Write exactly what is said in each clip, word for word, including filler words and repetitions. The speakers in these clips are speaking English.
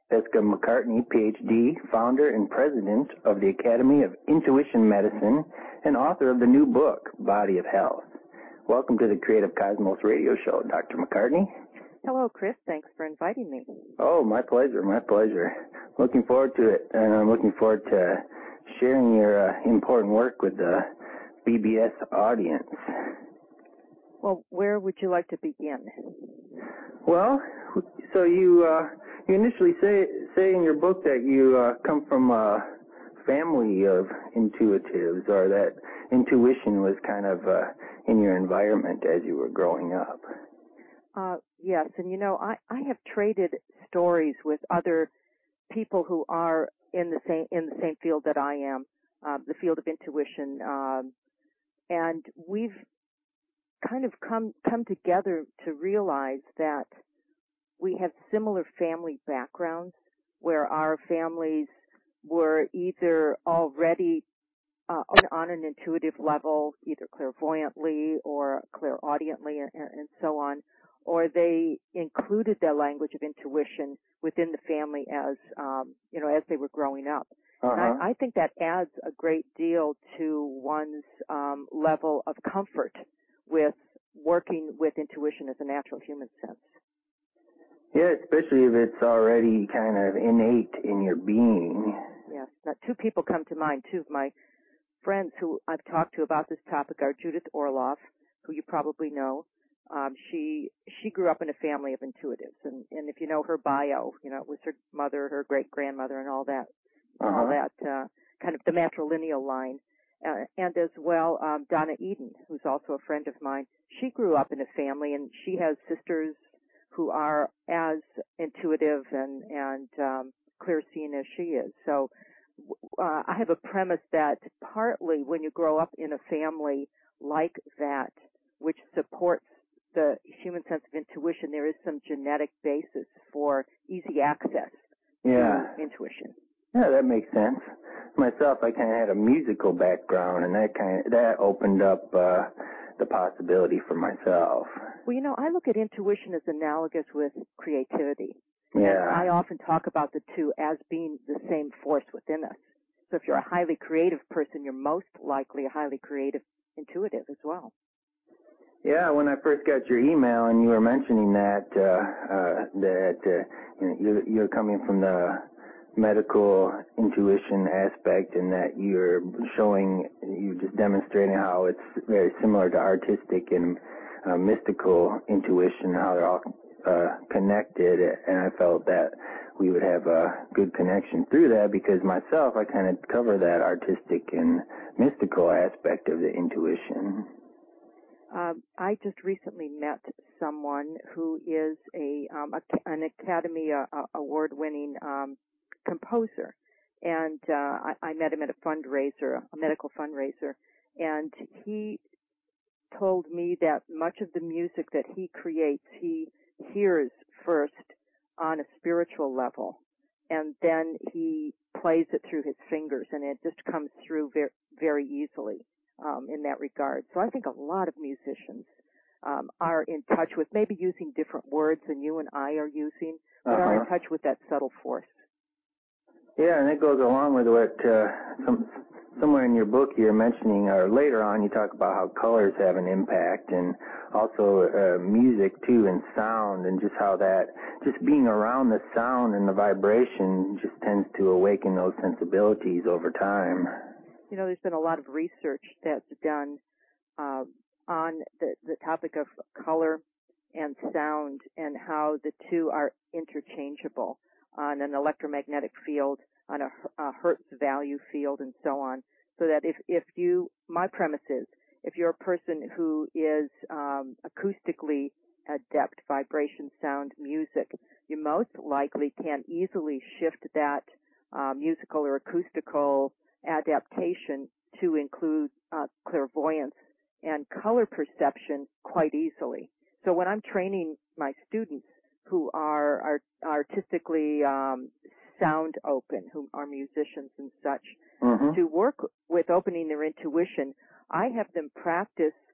Jessica McCartney, P H D, founder and president of the Academy of Intuition Medicine and author of the new book, Body of Health. Welcome to the Creative Cosmos radio show, Doctor McCartney. Hello, Chris. Thanks for inviting me. Oh, my pleasure, my pleasure. Looking forward to it, and I'm looking forward to sharing your uh, important work with the B B S audience. Well, where would you like to begin? Well, so you uh, you initially say say in your book that you uh, come from a family of intuitives, or that intuition was kind of uh, in your environment as you were growing up. Uh, yes, and you know, I, I have traded stories with other people who are in the same in the same field that I am, uh, the field of intuition, um, and we've kind of come come together to realize that we have similar family backgrounds, where our families were either already uh, on an intuitive level, either clairvoyantly or clairaudiently, and, and so on, or they included the language of intuition within the family as um, you know as they were growing up. Uh-huh. And I, I think that adds a great deal to one's um, level of comfort with working with intuition as a natural human sense. Yeah, especially if it's already kind of innate in your being. Yes. Now, two people come to mind. Two of my friends who I've talked to about this topic are Judith Orloff, who you probably know. Um, she she grew up in a family of intuitives, and, and if you know her bio, you know, it was her mother, her great-grandmother, and all that, uh-huh. all that uh, kind of the matrilineal line. Uh, and as well, um, Donna Eden, who's also a friend of mine. She grew up in a family, and she has sisters who are as intuitive and, and um, clear-seeing as she is. So uh, I have a premise that partly when you grow up in a family like that, which supports the human sense of intuition, there is some genetic basis for easy access yeah. to intuition. Yeah, that makes sense. Myself, I kind of had a musical background, and that kind of, that opened up uh, the possibility for myself. Well, you know, I look at intuition as analogous with creativity. Yeah. And I often talk about the two as being the same force within us. So if you're a highly creative person, you're most likely a highly creative intuitive as well. Yeah, when I first got your email and you were mentioning that, uh, uh, that uh, you know, you're, you're coming from the medical intuition aspect, and that you're showing, you're just demonstrating how it's very similar to artistic and uh, mystical intuition, how they're all uh, connected, and I felt that we would have a good connection through that, because myself, I kind of cover that artistic and mystical aspect of the intuition. Um, I just recently met someone who is a, um, a an Academy uh, Award-winning um, composer, and uh, I, I met him at a fundraiser, a medical fundraiser, and he told me that much of the music that he creates, he hears first on a spiritual level, and then he plays it through his fingers, and it just comes through very, very easily. Um, in that regard. So I think a lot of musicians um, are in touch with maybe using different words than you and I are using, but uh-huh. are in touch with that subtle force. Yeah, and it goes along with what uh, some, somewhere in your book you're mentioning, or later on you talk about how colors have an impact, and also uh, music too, and sound, and just how that, just being around the sound and the vibration just tends to awaken those sensibilities over time. You know, there's been a lot of research that's done uh, on the, the topic of color and sound, and how the two are interchangeable on an electromagnetic field, on a, a Hertz value field, and so on. So that if, if you, my premise is, if you're a person who is um, acoustically adept, vibration, sound, music, you most likely can easily shift that uh, musical or acoustical adaptation to include uh, clairvoyance and color perception quite easily. So when I'm training my students who are, are artistically um, sound open, who are musicians and such, mm-hmm. to work with opening their intuition, I have them practice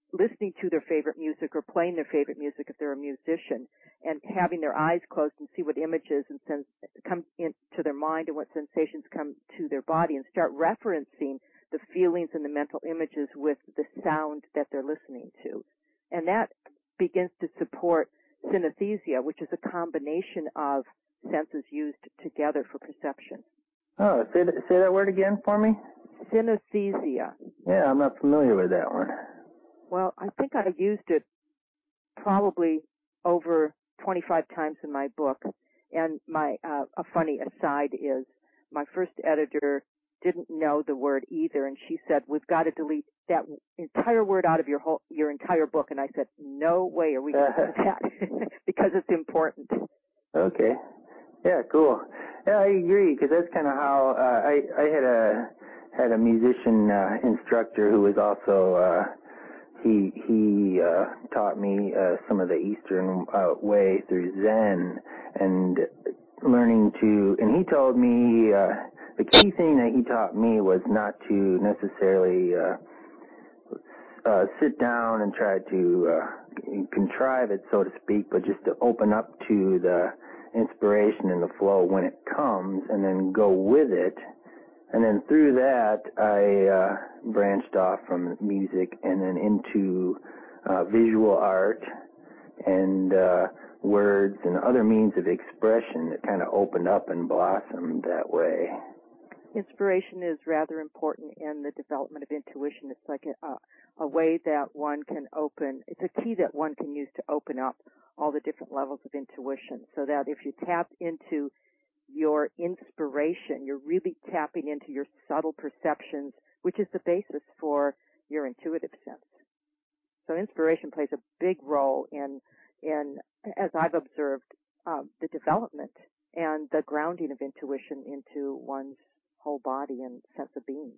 listening to their favorite music or playing their favorite music if they're a musician, and having their eyes closed and see what images and sens- come into their mind and what sensations come to their body, and start referencing the feelings and the mental images with the sound that they're listening to. And that begins to support synesthesia, which is a combination of senses used together for perception. Oh, say that, say that word again for me? Synesthesia. Yeah, I'm not familiar with that one. Well, I think I used it probably over twenty-five times in my book. And my uh, a funny aside is my first editor didn't know the word either, and she said, "We've got to delete that entire word out of your whole your entire book." And I said, "No way are we going to do that," because it's important. Okay. Yeah, cool. Yeah, I agree, because that's kind of how uh, I I had a had a musician uh, instructor who was also uh, he he uh, taught me uh, some of the Eastern uh, way through Zen, and learning to, and he told me uh, the key thing that he taught me was not to necessarily uh, uh, sit down and try to uh, contrive it, so to speak, but just to open up to the inspiration and the flow when it comes, and then go with it. And then through that, I uh, branched off from music and then into uh, visual art and uh, words and other means of expression that kind of opened up and blossomed that way. Inspiration is rather important in the development of intuition. It's like a, a, a way that one can open, it's a key that one can use to open up all the different levels of intuition, so that if you tap into your inspiration, you're really tapping into your subtle perceptions, which is the basis for your intuitive sense. So inspiration plays a big role in, in as I've observed, uh, the development and the grounding of intuition into one's whole body and sense of being.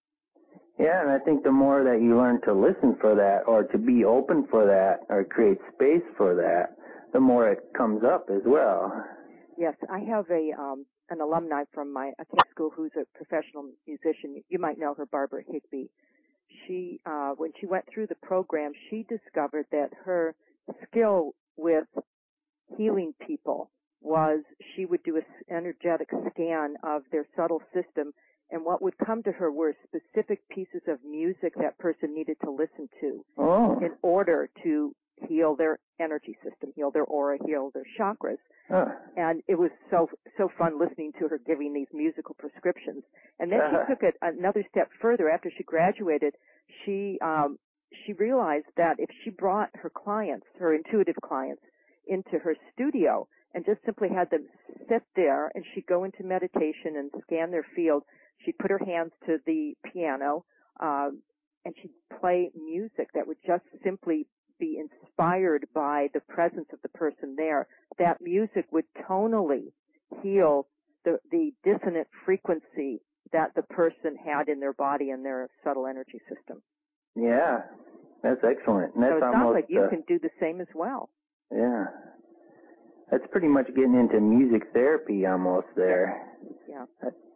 Yeah, and I think the more that you learn to listen for that, or to be open for that, or create space for that, the more it comes up as well. Yes, I have a um, an alumni from my Tech school who's a professional musician. You might know her, Barbara Higbee. She, uh, when she went through the program, she discovered that her skill with healing people was she would do an energetic scan of their subtle system, and what would come to her were specific pieces of music that person needed to listen to oh. in order to heal their energy system, heal their aura, heal their chakras. Huh. And it was so so fun listening to her giving these musical prescriptions. And then uh-huh. she took it another step further. After she graduated, she um, she realized that if she brought her clients, her intuitive clients, into her studio and just simply had them sit there, and she'd go into meditation and scan their field, she'd put her hands to the piano, um, and she'd play music that would just simply be inspired by the presence of the person there. That music would tonally heal the, the dissonant frequency that the person had in their body and their subtle energy system. Yeah, that's excellent. And that's so it sounds almost, like you uh, can do the same as well. Yeah. That's pretty much getting into music therapy almost there. Yeah.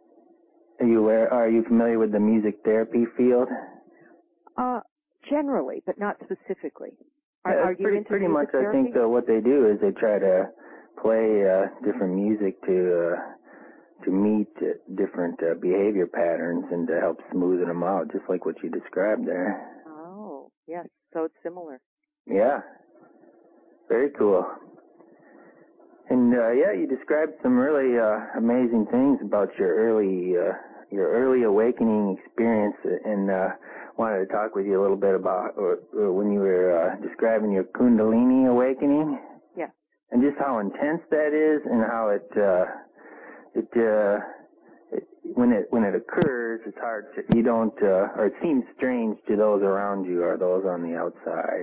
Are you aware, are you familiar with the music therapy field? Uh, generally, but not specifically. Are, yeah, are you pretty, into pretty music much therapy? I think uh, what they do is they try to play uh, different music to uh, to meet uh, different uh, behavior patterns and to help smoothen them out, just like what you described there. Oh, yes. So it's similar. Yeah. Very cool. And uh, yeah, you described some really uh, amazing things about your early uh, your early awakening experience, and uh, wanted to talk with you a little bit about uh, when you were uh, describing your Kundalini awakening. Yeah. And just how intense that is, and how it uh, it, uh, it when it when it occurs, it's hard to, you don't uh, or it seems strange to those around you or those on the outside.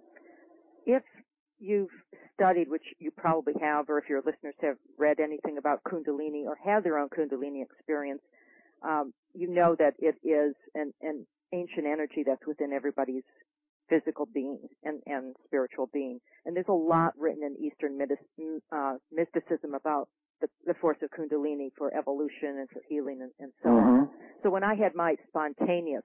If you've studied, which you probably have, or if your listeners have read anything about Kundalini or had their own Kundalini experience, um, you know that it is an, an ancient energy that's within everybody's physical being and, and spiritual being. And there's a lot written in Eastern uh, mysticism about the, the force of Kundalini for evolution and for healing and, and so mm-hmm. on. So when I had my spontaneous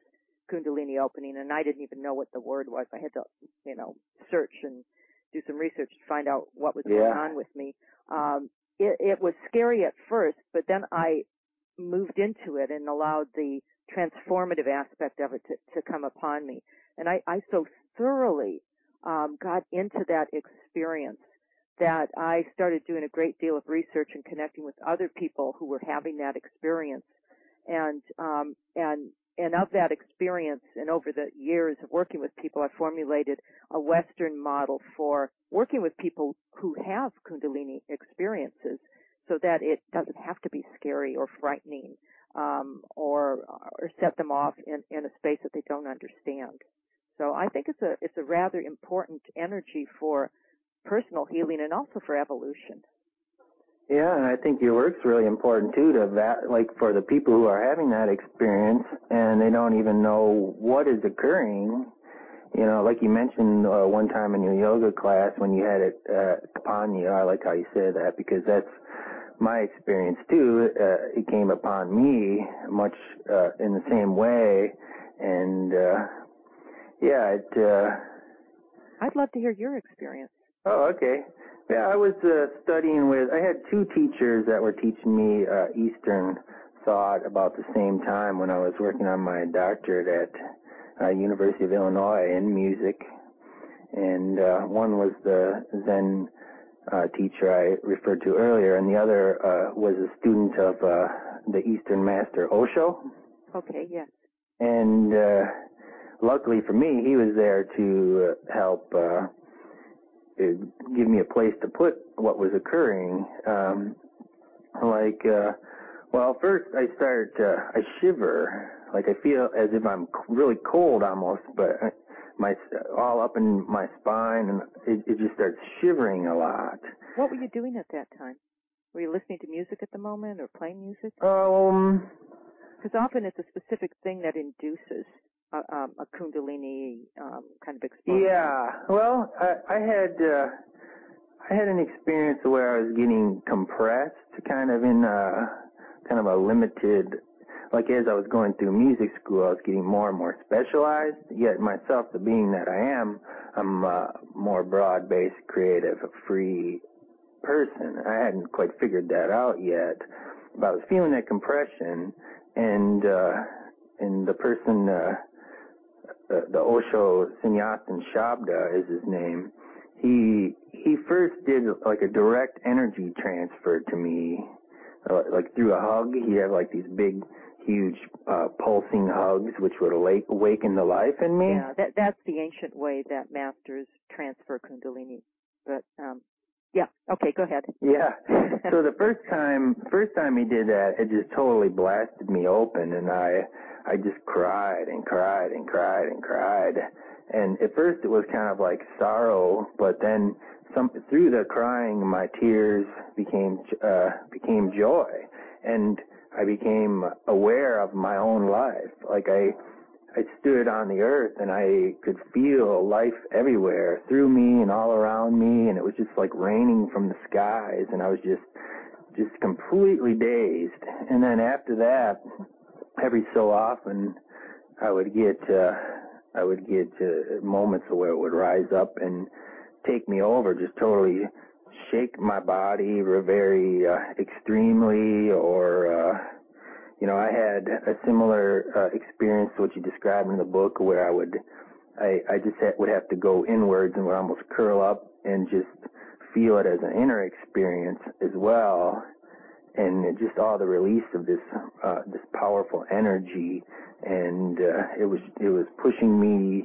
Kundalini opening, and I didn't even know what the word was. I had to, you know, search and do some research to find out what was yeah. going on with me. Um, it, it was scary at first, but then I moved into it and allowed the transformative aspect of it to, to come upon me. And I, I so thoroughly um, got into that experience that I started doing a great deal of research and connecting with other people who were having that experience. And um, and and of that experience, and over the years of working with people, I formulated a Western model for working with people who have Kundalini experiences, so that it doesn't have to be scary or frightening, um, or or set them off in, in a space that they don't understand. So I think it's a it's a rather important energy for personal healing and also for evolution. Yeah, and I think your work's really important too, to that, like for the people who are having that experience and they don't even know what is occurring. You know, like you mentioned uh, one time in your yoga class when you had it uh, upon you. I like how you said that, because that's my experience too. Uh, it came upon me much uh, in the same way, and uh, yeah, it. Uh, I'd love to hear your experience. Oh, okay. Yeah, I was uh, studying with, I had two teachers that were teaching me uh, Eastern thought about the same time when I was working on my doctorate at uh, University of Illinois in music. And uh, one was the Zen uh, teacher I referred to earlier, and the other uh, was a student of uh, the Eastern master Osho. Okay, yes. And uh, luckily for me, he was there to uh, help uh, give me a place to put what was occurring. Um, like, uh, well, first I start, uh, I shiver, like I feel as if I'm really cold almost, but my all up in my spine, and it, it just starts shivering a lot. What were you doing at that time? Were you listening to music at the moment or playing music? Um, because often it's a specific thing that induces a, um, a Kundalini um, kind of experience. Yeah, well, I, I had uh, I had an experience where I was getting compressed, kind of in a kind of a limited. Like as I was going through music school, I was getting more and more specialized. Yet myself, the being that I am, I'm a more broad-based, creative, free person. I hadn't quite figured that out yet, but I was feeling that compression, and uh, and the person. Uh, Uh, the Osho Sannyasana Shabda is his name. He he first did like a direct energy transfer to me, uh, like through a hug. He had like these big, huge, uh, pulsing hugs, which would awake, awaken the life in me. Yeah, that that's the ancient way that masters transfer Kundalini. But um, yeah, okay, go ahead. Yeah. So the first time, first time he did that, it just totally blasted me open, and I. I just cried and cried and cried and cried. And at first it was kind of like sorrow, but then some, through the crying, my tears became, uh, became joy. And I became aware of my own life. Like I, I stood on the earth and I could feel life everywhere through me and all around me. And it was just like raining from the skies. And I was just, just completely dazed. And then after that, every so often, I would get uh, I would get uh, moments where it would rise up and take me over, just totally shake my body very uh, extremely. Or uh, you know, I had a similar uh, experience to what you described in the book, where I would I, I just had, would have to go inwards and would almost curl up and just feel it as an inner experience as well. And just all the release of this uh, this powerful energy, and uh, it was it was pushing me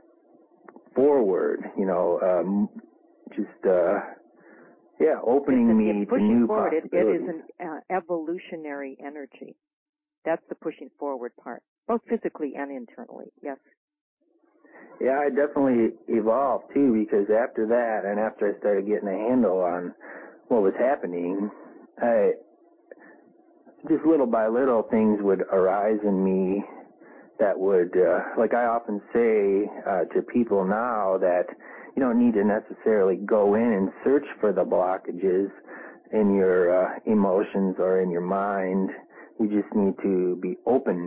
forward, you know, um, just uh, yeah, opening it's, me it's to new forward. possibilities. It, it is an uh, evolutionary energy. That's the pushing forward part, both physically and internally. Yes. Yeah, I definitely evolved too, because after that, and after I started getting a handle on what was happening, I. Just little by little, things would arise in me that would, uh, like I often say uh, to people now, that you don't need to necessarily go in and search for the blockages in your uh, emotions or in your mind. You just need to be open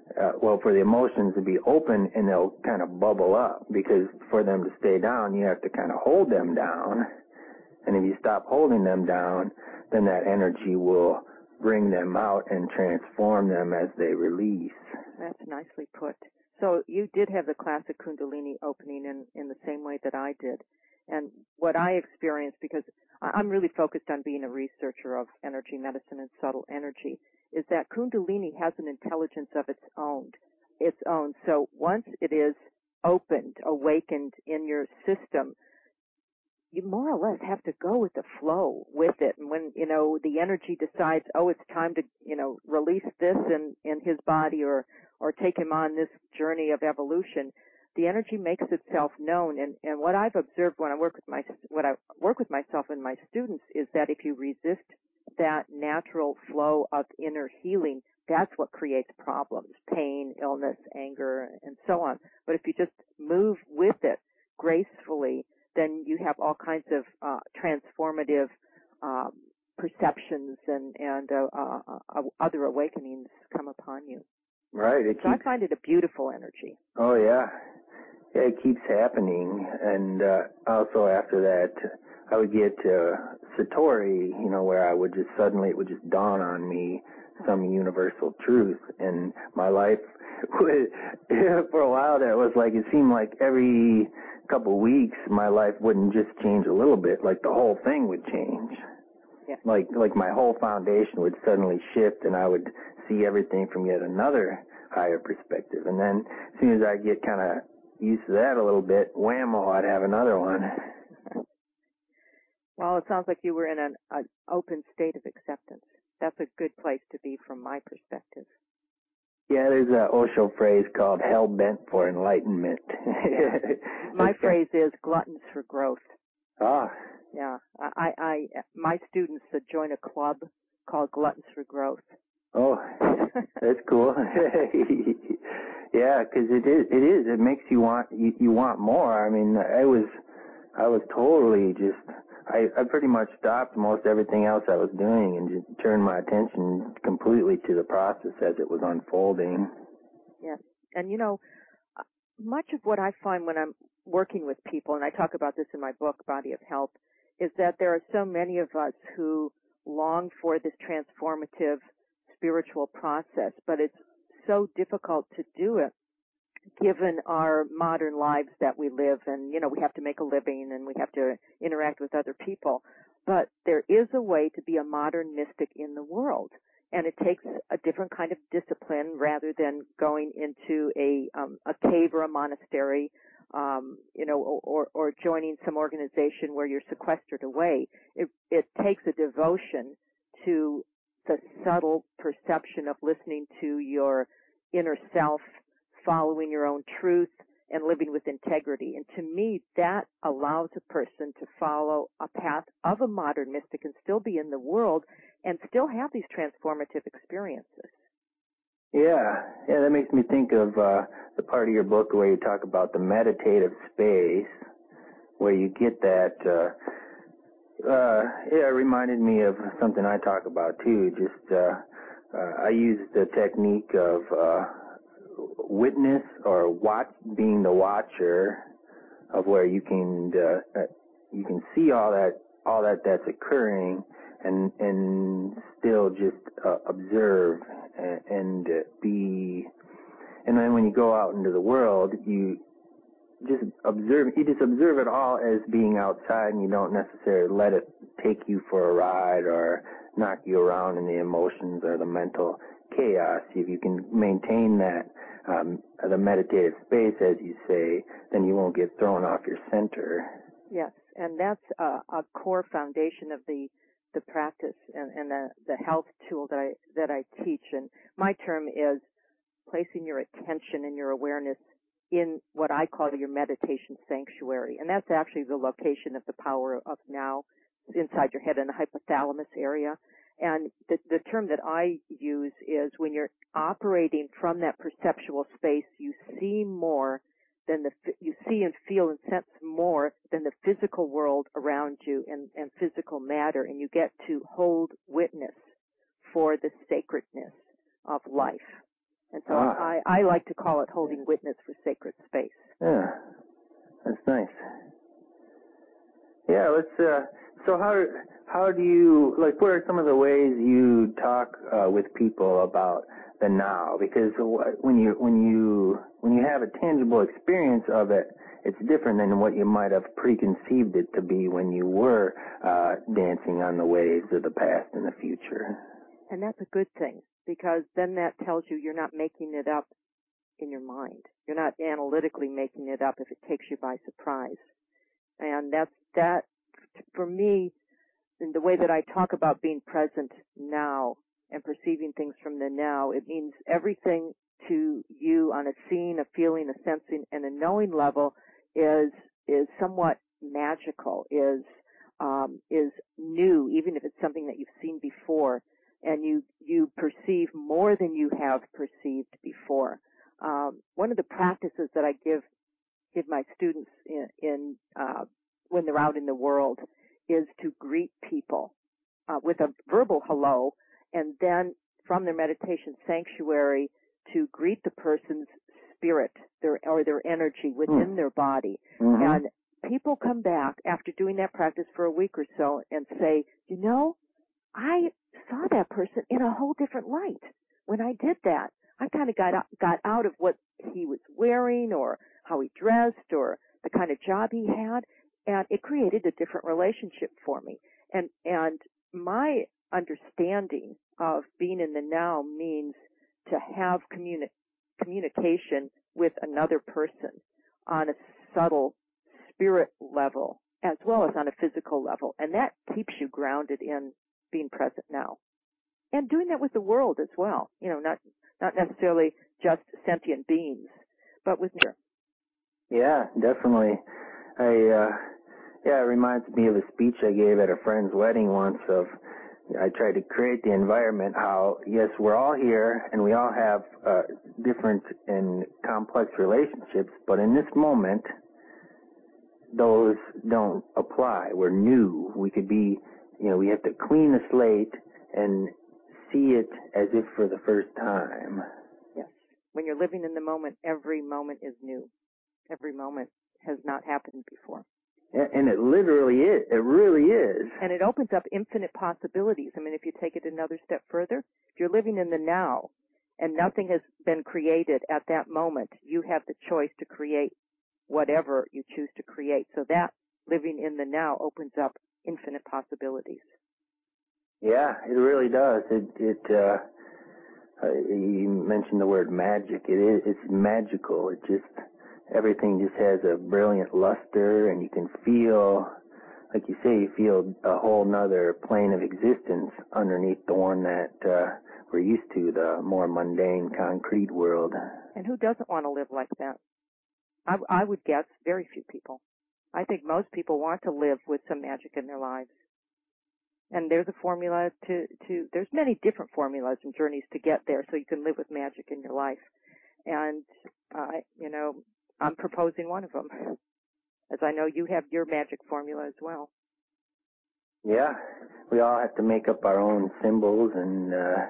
uh, well, for the emotions to be open and they'll kind of bubble up, because for them to stay down, you have to kind of hold them down. And if you stop holding them down, then that energy will bring them out and transform them as they release. That's nicely put. So you did have the classic Kundalini opening in, in the same way that I did. And what I experienced, because I'm really focused on being a researcher of energy medicine and subtle energy, is that Kundalini has an intelligence of its own. Its own. So once it is opened, awakened in your system, you more or less have to go with the flow with it. And when, you know, the energy decides, oh, it's time to, you know, release this in, in his body or, or take him on this journey of evolution, the energy makes itself known. And, and what I've observed when I work with my, what I work with myself and my students is that if you resist that natural flow of inner healing, that's what creates problems, pain, illness, anger, and so on. But if you just move with it gracefully, then you have all kinds of uh, transformative um, perceptions and, and uh, uh, uh, other awakenings come upon you. Right. It so keeps, I find it a beautiful energy. Oh, yeah. Yeah, it keeps happening. And uh, also after that, I would get uh, Satori, you know, where I would just suddenly, it would just dawn on me some universal truth. And my life, would, for a while there, it was like, it seemed like every couple weeks my life wouldn't just change a little bit, like the whole thing would change. Yeah. Like, like my whole foundation would suddenly shift, and I would see everything from yet another higher perspective. And then as soon as I get kind of used to that a little bit, whammo, I'd have another one. Well, it sounds like you were in an, an open state of acceptance. That's a good place to be from my perspective. Yeah, there's an Osho phrase called hell bent for enlightenment. Yeah. My phrase is gluttons for growth. Ah. Yeah. I, I, my students join a club called Gluttons for Growth. Oh, that's cool. Yeah, because it is, it is, it makes you want, you, you want more. I mean, I was, I was totally just, I, I pretty much stopped most everything else I was doing and just turned my attention completely to the process as it was unfolding. Yes. And you know, much of what I find when I'm working with people, and I talk about this in my book, Body of Health, is that there are so many of us who long for this transformative spiritual process, but it's so difficult to do it given our modern lives that we live, and, you know, we have to make a living and we have to interact with other people. But there is a way to be a modern mystic in the world, and it takes a different kind of discipline rather than going into a um, a cave or a monastery, um, you know, or, or joining some organization where you're sequestered away. It, it takes a devotion to the subtle perception of listening to your inner self, following your own truth, and living with integrity. And to me, that allows a person to follow a path of a modern mystic and still be in the world and still have these transformative experiences. Yeah, yeah, that makes me think of uh, the part of your book where you talk about the meditative space, where you get that. Uh, uh, yeah, it reminded me of something I talk about too. Just uh, uh, I use the technique of uh, witness or watch, being the watcher of where you can uh, you can see all that all that that's occurring and and still just uh, observe and, and uh, be. And then when you go out into the world, you just observe. You just observe it all as being outside, and you don't necessarily let it take you for a ride or knock you around in the emotions or the mental chaos. If you can maintain that um, the meditative space, as you say, then you won't get thrown off your center. Yes, and that's a, a core foundation of the the practice and, and the, the health tool that I that I teach. And my term is placing your attention and your awareness in what I call your meditation sanctuary. And that's actually the location of the power of now inside your head in the hypothalamus area. And the, the term that I use is when you're operating from that perceptual space, you see more than the, you see and feel and sense more than the physical world around you and, and physical matter. And you get to hold witness for the sacredness of life. And so ah. I, I like to call it holding witness for sacred space. Yeah, that's nice. Yeah, let's, uh, so how, how do you, like, what are some of the ways you talk, uh, with people about the now? Because when you, when you, when you have a tangible experience of it, it's different than what you might have preconceived it to be when you were, uh, dancing on the waves of the past and the future. And that's a good thing, because then that tells you you're not making it up in your mind. You're not analytically making it up if it takes you by surprise. And that's, that, for me, in the way that I talk about being present now and perceiving things from the now, it means everything to you on a seeing, a feeling, a sensing, and a knowing level is, is somewhat magical, is, um, is new, even if it's something that you've seen before. And you, you perceive more than you have perceived before. Um, one of the practices that I give, give my students in, in uh, when they're out in the world is to greet people uh, with a verbal hello, and then from their meditation sanctuary to greet the person's spirit, their, or their energy within mm. their body. Mm-hmm. And people come back after doing that practice for a week or so and say, you know, I saw that person in a whole different light when I did that. I kind of got out, got out of what he was wearing or how he dressed or the kind of job he had, and it created a different relationship for me. And and my understanding of being in the now means to have communi- communication with another person on a subtle spirit level as well as on a physical level, and that keeps you grounded in being present now. And doing that with the world as well. You know, not not necessarily just sentient beings, but with nature. Yeah, definitely. I, uh, yeah, it reminds me of a speech I gave at a friend's wedding once of, I tried to create the environment how, yes, we're all here and we all have, uh, different and complex relationships, but in this moment, those don't apply. We're new. We could be, you know, we have to clean the slate and see it as if for the first time. Yes. When you're living in the moment, every moment is new. Every moment has not happened before. Yeah, and it literally is. It really is. And it opens up infinite possibilities. I mean, if you take it another step further, if you're living in the now and nothing has been created at that moment, you have the choice to create whatever you choose to create. So that living in the now opens up infinite possibilities. Yeah, it really does. It, it, uh, uh, you mentioned the word magic. It is, it's magical. It just, everything just has a brilliant luster, and you can feel, like you say, you feel a whole nother plane of existence underneath the one that, uh, we're used to, the more mundane, concrete world. And who doesn't want to live like that? I, I would guess very few people. I think most people want to live with some magic in their lives. And there's a formula to, to, there's many different formulas and journeys to get there so you can live with magic in your life. And, uh, you know, I'm proposing one of them, as I know you have your magic formula as well. Yeah, we all have to make up our own symbols, and, uh,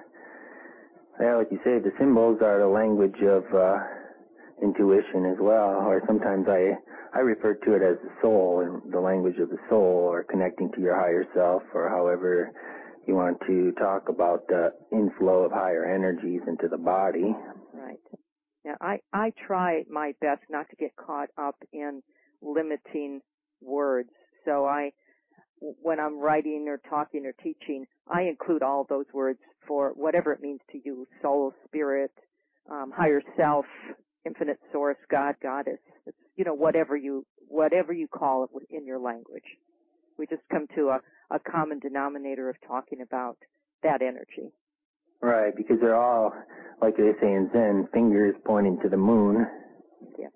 yeah, like you say, the symbols are the language of, uh, intuition as well, or sometimes I, I refer to it as the soul, and the language of the soul, or connecting to your higher self, or however you want to talk about the inflow of higher energies into the body. Right. Now, I, I try my best not to get caught up in limiting words. So I, when I'm writing or talking or teaching, I include all those words for whatever it means to you: soul, spirit, um, higher self, infinite source, God, goddess. It's, you know, whatever you whatever you call it in your language. We just come to a, a common denominator of talking about that energy. Right, because they're all, like they say in Zen, fingers pointing to the moon. Yes.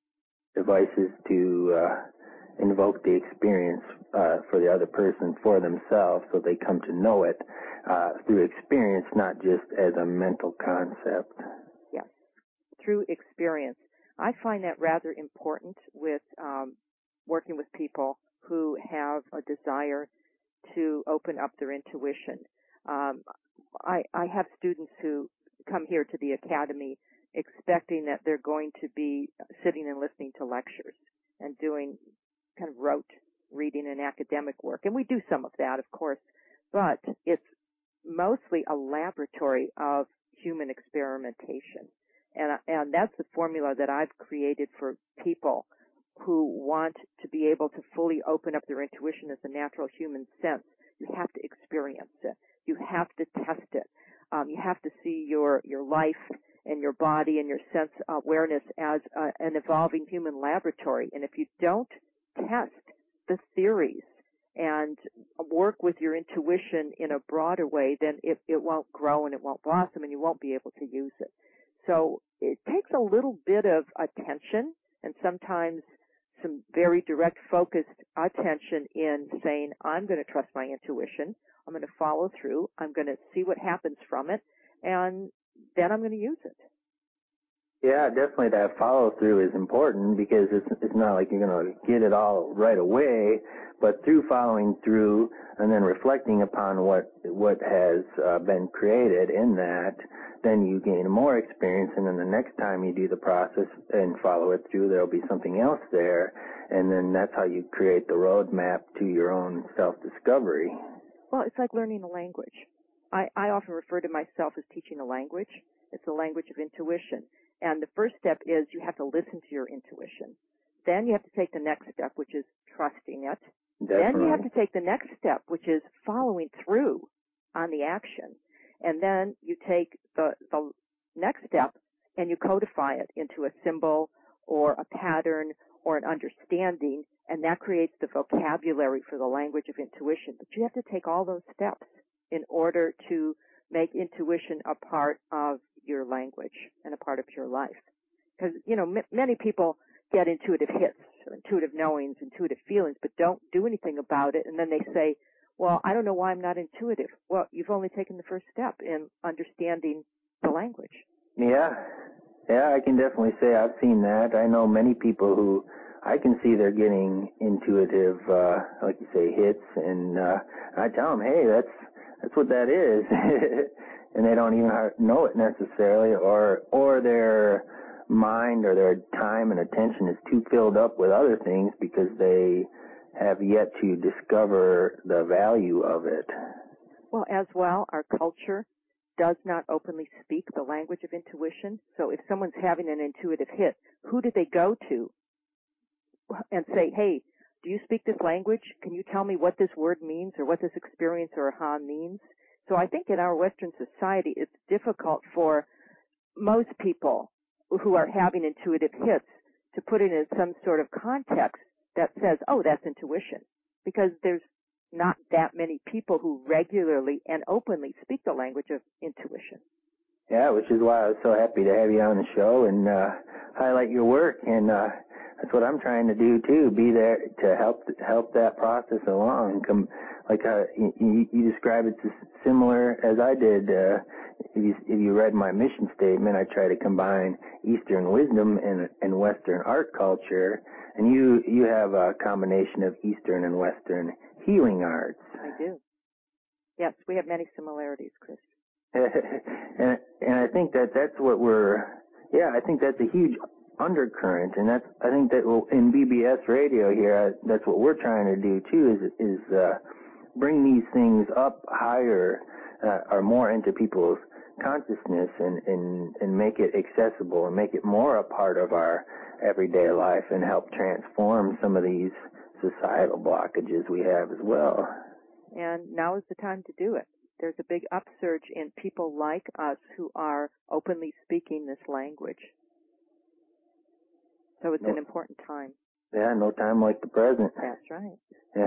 Devices to uh, invoke the experience uh, for the other person for themselves, so they come to know it uh, through experience, not just as a mental concept. Yes, through experience. I find that rather important with um, working with people who have a desire to open up their intuition. Um, I, I have students who come here to the Academy expecting that they're going to be sitting and listening to lectures and doing kind of rote reading and academic work. And we do some of that, of course, but it's mostly a laboratory of human experimentation. And, and that's the formula that I've created for people who want to be able to fully open up their intuition as a natural human sense. You have to experience it. You have to test it. Um, you have to see your, your life and your body and your sense awareness as uh, an evolving human laboratory. And if you don't test the theories and work with your intuition in a broader way, then it, it won't grow and it won't blossom and you won't be able to use it. So it takes a little bit of attention and sometimes some very direct, focused attention in saying, I'm going to trust my intuition, I'm going to follow through, I'm going to see what happens from it, and then I'm going to use it. Yeah, definitely that follow through is important because it's it's not like you're going to get it all right away, but through following through and then reflecting upon what what has uh, been created in that, then you gain more experience, and then the next time you do the process and follow it through, there'll be something else there, and then that's how you create the roadmap to your own self-discovery. Well, it's like learning a language. I, I often refer to myself as teaching a language. It's a language of intuition. And the first step is you have to listen to your intuition. Then you have to take the next step, which is trusting it. Definitely. Then you have to take the next step, which is following through on the action. And then you take the, the next step and you codify it into a symbol or a pattern or an understanding, and that creates the vocabulary for the language of intuition. But you have to take all those steps in order to make intuition a part of your language and a part of your life. Because, you know, m- many people get intuitive hits or intuitive knowings, intuitive feelings, but don't do anything about it, and then they say, well, I don't know why I'm not intuitive. Well, you've only taken the first step in understanding the language. Yeah. Yeah, I can definitely say I've seen that. I know many people who I can see they're getting intuitive, uh, like you say, hits, and uh, I tell them, hey, that's that's what that is. And they don't even know it necessarily, or or their mind or their time and attention is too filled up with other things because they have yet to discover the value of it. Well, as well, our culture does not openly speak the language of intuition. So if someone's having an intuitive hit, who do they go to and say, hey, do you speak this language? Can you tell me what this word means or what this experience or aha means? So I think in our Western society, it's difficult for most people who are having intuitive hits to put it in some sort of context that says, oh, that's intuition, because there's not that many people who regularly and openly speak the language of intuition. Yeah, which is why I was so happy to have you on the show and uh, highlight your work, and uh, that's what I'm trying to do too, be there to help help that process along. Come, like uh, you, you describe it similar as I did. Uh, if, you, if you read my mission statement, I try to combine Eastern wisdom and, and Western art culture, and you you have a combination of Eastern and Western healing arts. I do. Yes, we have many similarities, Chris. and and I think that that's what we're. Yeah, I think that's a huge undercurrent, and that's I think that in B B S radio here, that's what we're trying to do too. Is is uh, bring these things up higher uh, or more into people's consciousness, and, and and make it accessible and make it more a part of our everyday life, and help transform some of these societal blockages we have as well. And now is the time to do it. There's a big upsurge in people like us who are openly speaking this language. So it's no, an important time. Yeah, no time like the present. That's right.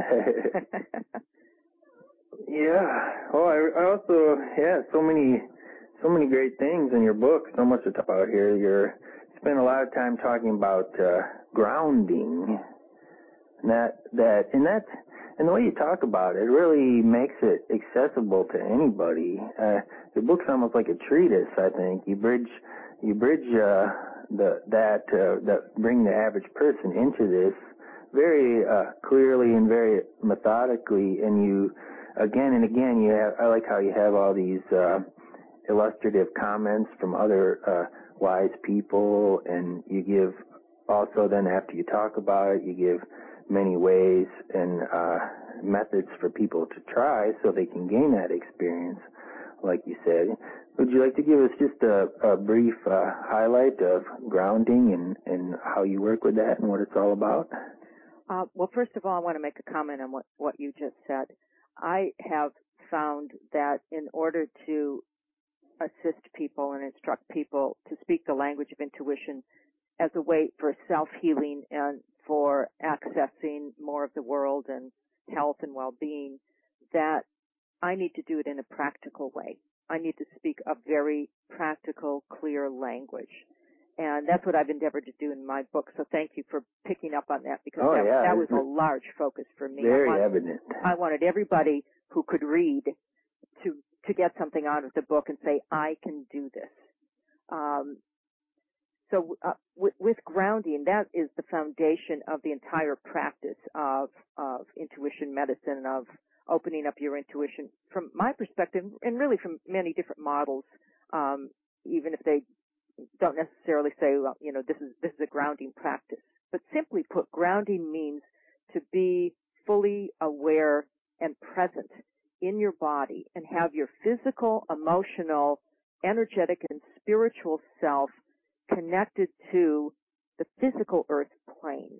Yeah. Oh, I, I also, yeah, so many, so many great things in your book. So much to talk about here. You're spend a lot of time talking about uh, grounding, and that that and that. And the way you talk about it really makes it accessible to anybody. Uh, your book's almost like a treatise, I think. You bridge, you bridge uh, the that uh, that bring the average person into this very uh, clearly and very methodically. And you, again and again, you have. I like how you have all these uh, illustrative comments from other uh, wise people, and you give also then after you talk about it, you give many ways and uh, methods for people to try so they can gain that experience, like you said. Would you like to give us just a, a brief uh, highlight of grounding and, and how you work with that and what it's all about? Uh, well, first of all, I want to make a comment on what, what you just said. I have found that in order to assist people and instruct people to speak the language of intuition as a way for self-healing and for accessing more of the world and health and well-being, that I need to do it in a practical way. I need to speak a very practical, clear language. And that's what I've endeavored to do in my book. So thank you for picking up on that, because oh, that, yeah. that was a large focus for me. Very I wanted, evident. I wanted everybody who could read to to get something out of the book and say, I can do this. Um, so uh, with, with grounding, that is the foundation of the entire practice of, of intuition medicine, of opening up your intuition. From my perspective, and really from many different models, um, even if they don't necessarily say, well, you know, this is this is a grounding practice. But simply put, grounding means to be fully aware and present in your body and have your physical, emotional, energetic, and spiritual self connected to the physical earth plane.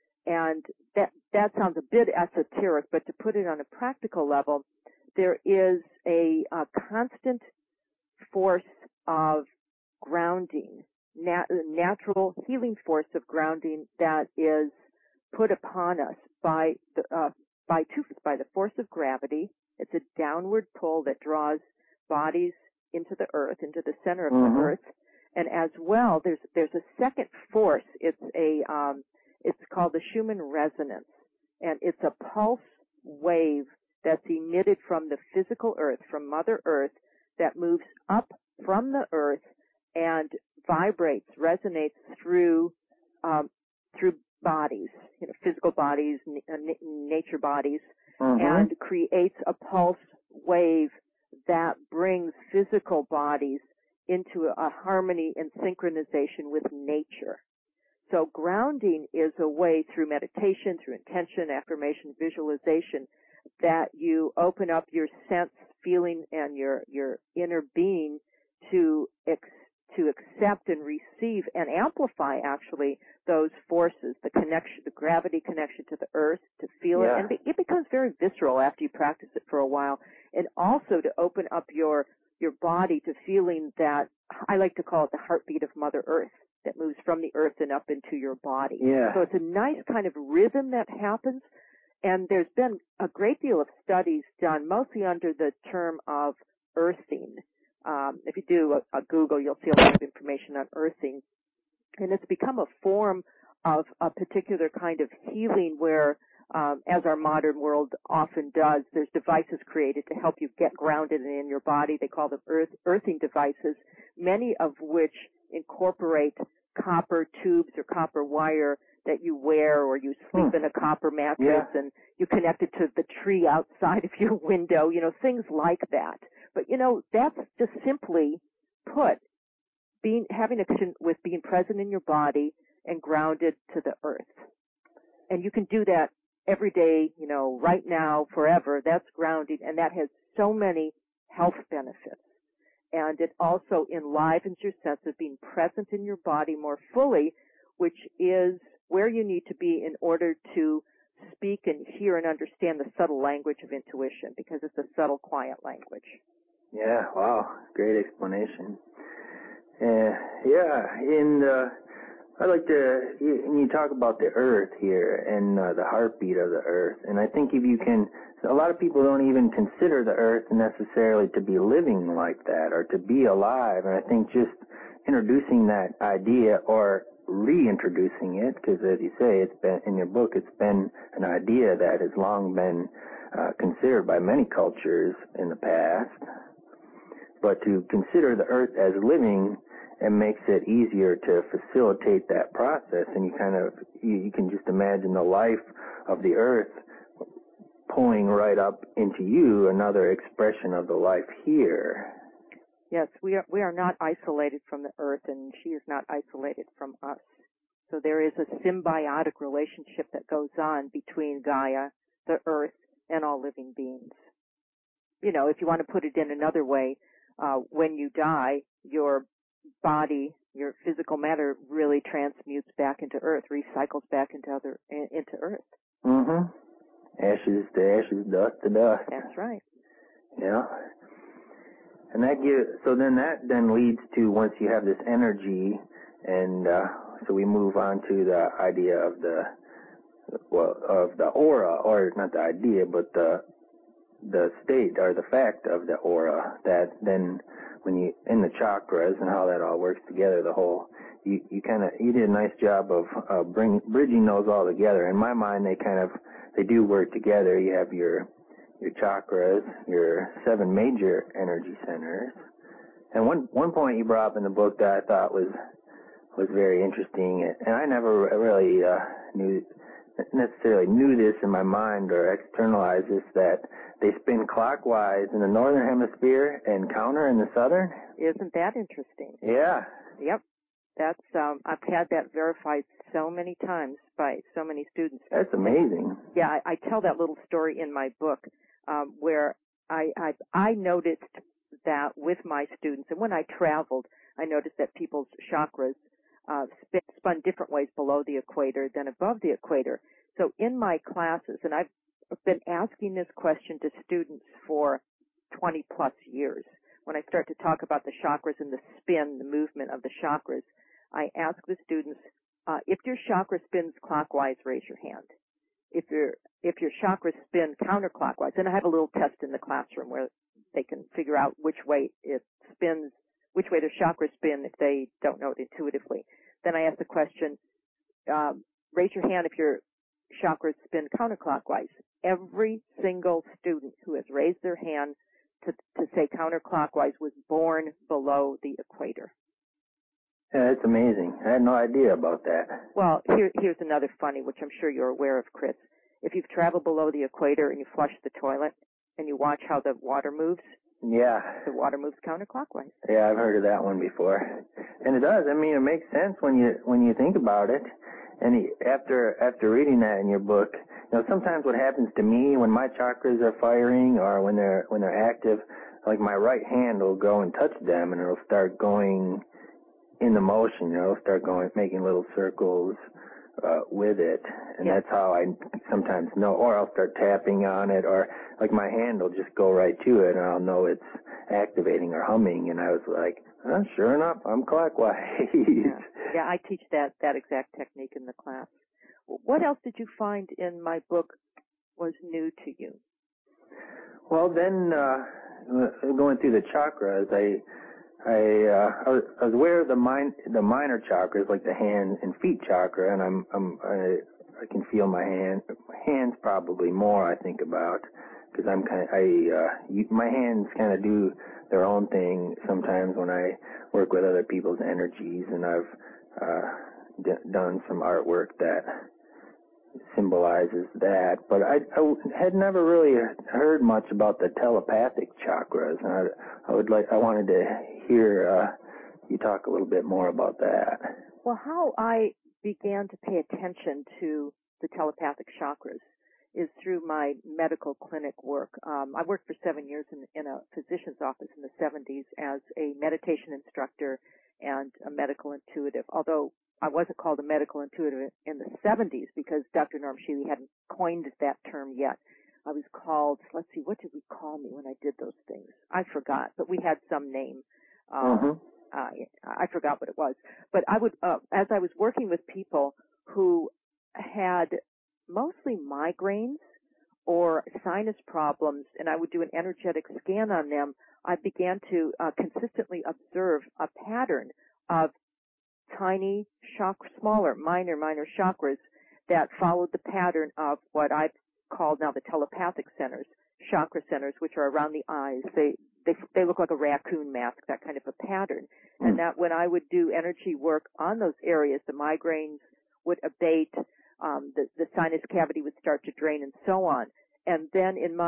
And that that sounds a bit esoteric, but to put it on a practical level, there is a, a constant force of grounding, nat- natural healing force of grounding that is put upon us by the uh, by two by the force of gravity. It's a downward pull that draws bodies into the earth, into the center of mm-hmm. the earth, and as well, there's there's a second force. It's a um, it's called the Schumann resonance, and it's a pulse wave that's emitted from the physical earth, from Mother Earth, that moves up from the earth and vibrates, resonates through um, through bodies, you know, physical bodies, n- nature bodies, mm-hmm. and creates a pulse wave that brings physical bodies into a harmony and synchronization with nature. So grounding is a way through meditation, through intention, affirmation, visualization, that you open up your sense, feeling, and your, your inner being to ex, to accept and receive and amplify, actually, those forces, the connection, the gravity connection to the earth, to feel yeah. it. And it becomes very visceral after you practice it for a while. And also to open up your your body to feeling that, I like to call it the heartbeat of Mother Earth, that moves from the earth and up into your body. Yeah. So it's a nice kind of rhythm that happens. And there's been a great deal of studies done, mostly under the term of earthing. Um, if you do a, a Google, you'll see a lot of information on earthing. And it's become a form of a particular kind of healing where, um, as our modern world often does, there's devices created to help you get grounded in your body. They call them earth, earthing devices, many of which incorporate copper tubes or copper wire that you wear, or you sleep hmm. in a copper mattress yeah. and you connect it to the tree outside of your window, you know, things like that. But, you know, that's just simply put, being having a connection with being present in your body and grounded to the earth. And you can do that every day, you know, right now, forever. That's grounding, and that has so many health benefits. And it also enlivens your sense of being present in your body more fully, which is where you need to be in order to speak and hear and understand the subtle language of intuition, because it's a subtle, quiet language. Yeah, wow, great explanation. Uh, yeah, and uh, I like to, you, you talk about the earth here and uh, the heartbeat of the earth, and I think if you can, a lot of people don't even consider the earth necessarily to be living like that or to be alive, and I think just introducing that idea or reintroducing it, because as you say, it's been in your book, it's been an idea that has long been uh, considered by many cultures in the past, but to consider the earth as living, it makes it easier to facilitate that process, and you kind of, you, you can just imagine the life of the earth pulling right up into you, another expression of the life here. Yes, we are, we are not isolated from the earth, and she is not isolated from us. So there is a symbiotic relationship that goes on between Gaia, the earth, and all living beings. You know, if you want to put it in another way, uh, when you die, your body, your physical matter really transmutes back into earth, recycles back into other, into earth. Mm-hmm. Ashes to ashes, dust to dust. That's right. Yeah. And that gives, so then that then leads to, once you have this energy, and uh, so we move on to the idea of the, well, of the aura, or not the idea, but the the state or the fact of the aura, that then when you, in the chakras and how that all works together, the whole, you, you kind of, you did a nice job of uh, bring, bridging those all together. In my mind, they kind of, they do work together. You have your, your chakras, your seven major energy centers. And one, one point you brought up in the book that I thought was, was very interesting, and I never really uh, knew, necessarily knew this in my mind or externalized this, that they spin clockwise in the northern hemisphere and counter in the southern. Isn't that interesting? Yeah. Yep. That's um I've had that verified so many times by so many students. That's amazing. Yeah, I, I tell that little story in my book um, where I, I I noticed that with my students, and when I traveled, I noticed that people's chakras uh, spin, spun different ways below the equator than above the equator. So in my classes, and I've been asking this question to students for twenty plus years. When I start to talk about the chakras and the spin, the movement of the chakras, I ask the students, uh, if your chakra spins clockwise, raise your hand. If your if your chakras spin counterclockwise, and I have a little test in the classroom where they can figure out which way it spins, which way their chakras spin if they don't know it intuitively. Then I ask the question, um, raise your hand if your chakras spin counterclockwise. Every single student who has raised their hand to, to say counterclockwise was born below the equator. Yeah, that's amazing. I had no idea about that. Well, here, here's another funny, which I'm sure you're aware of, Chris. If you've traveled below the equator and you flush the toilet and you watch how the water moves, yeah, the water moves counterclockwise. Yeah, I've heard of that one before, and it does. I mean, it makes sense when you when you think about it. And after after reading that in your book, you know, sometimes what happens to me when my chakras are firing or when they're when they're active, like my right hand will go and touch them, and it'll start going in the motion. You know, it'll start going, making little circles uh, with it, and yeah. that's how I sometimes know. Or I'll start tapping on it, or like my hand will just go right to it, and I'll know it's activating or humming. And I was like, oh, sure enough, I'm clockwise. yeah. yeah, I teach that that exact technique in the class. What else did you find in my book was new to you? Well, then uh, going through the chakras, I I, uh, I, was, I was aware of the min- the minor chakras, like the hand and feet chakra, and I'm, I'm I, I can feel my hand hands probably more. I think about because I'm kind of I uh, you, my hands kind of do their own thing sometimes when I work with other people's energies, and I've uh, d- done some artwork that symbolizes that, but I, I had never really heard much about the telepathic chakras, and I, I would like I wanted to hear uh, you talk a little bit more about that. Well, how I began to pay attention to the telepathic chakras is through my medical clinic work. Um, I worked for seven years in, in a physician's office in the seventies as a meditation instructor and a medical intuitive, although I wasn't called a medical intuitive in the seventies because Doctor Norm Shealy hadn't coined that term yet. I was called, let's see, what did we call me when I did those things? I forgot, but we had some name. Um, mm-hmm. uh, I forgot what it was. But I would, uh, as I was working with people who had mostly migraines or sinus problems, and I would do an energetic scan on them, I began to uh, consistently observe a pattern of tiny, chakra, smaller, minor, minor chakras that followed the pattern of what I've called now the telepathic centers, chakra centers, which are around the eyes. They they they look like a raccoon mask, that kind of a pattern. Mm. And that when I would do energy work on those areas, the migraines would abate, um, the, the sinus cavity would start to drain, and so on. And then in my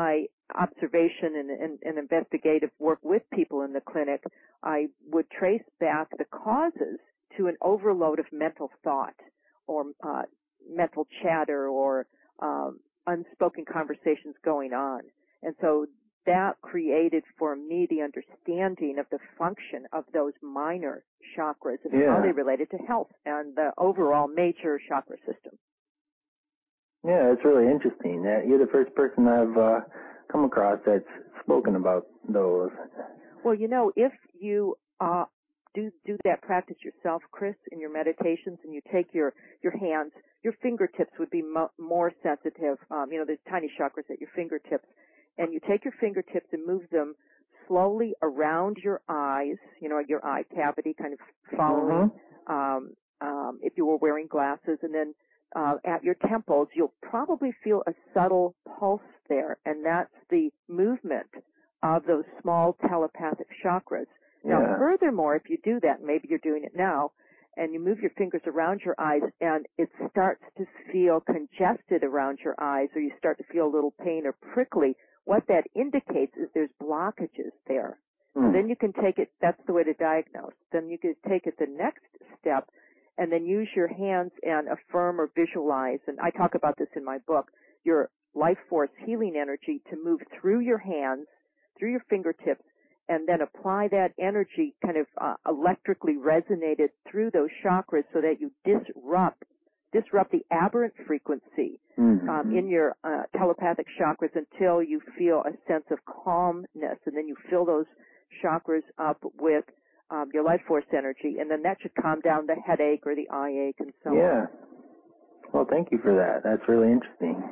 observation and, and, and investigative work with people in the clinic, I would trace back the causes to an overload of mental thought or uh, mental chatter or um, unspoken conversations going on. And so that created for me the understanding of the function of those minor chakras and yeah. how they related to health and the overall major chakra system. Yeah, it's really interesting. Uh, you're the first person I've uh, come across that's spoken about those. Well, you know, if you uh, do do that practice yourself, Chris, in your meditations, and you take your, your hands, your fingertips would be mo- more sensitive. Um, you know, there's tiny chakras at your fingertips. And you take your fingertips and move them slowly around your eyes, you know, your eye cavity, kind of following, mm-hmm. um, um, if you were wearing glasses, and then uh, at your temples, you'll probably feel a subtle pulse there, and that's the movement of those small telepathic chakras. Yeah. Now, furthermore, if you do that, maybe you're doing it now, and you move your fingers around your eyes, and it starts to feel congested around your eyes, or you start to feel a little pain or prickly, what that indicates is there's blockages there. Mm. So then you can take it, that's the way to diagnose. Then you can take it the next step and then use your hands and affirm or visualize, and I talk about this in my book, your life force healing energy to move through your hands, through your fingertips, and then apply that energy kind of uh, electrically resonated through those chakras so that you disrupt disrupt the aberrant frequency mm-hmm. um, in your uh, telepathic chakras until you feel a sense of calmness, and then you fill those chakras up with um, your life force energy, and then that should calm down the headache or the eye ache and so yeah. on. Yeah. Well, thank you for that. That's really interesting.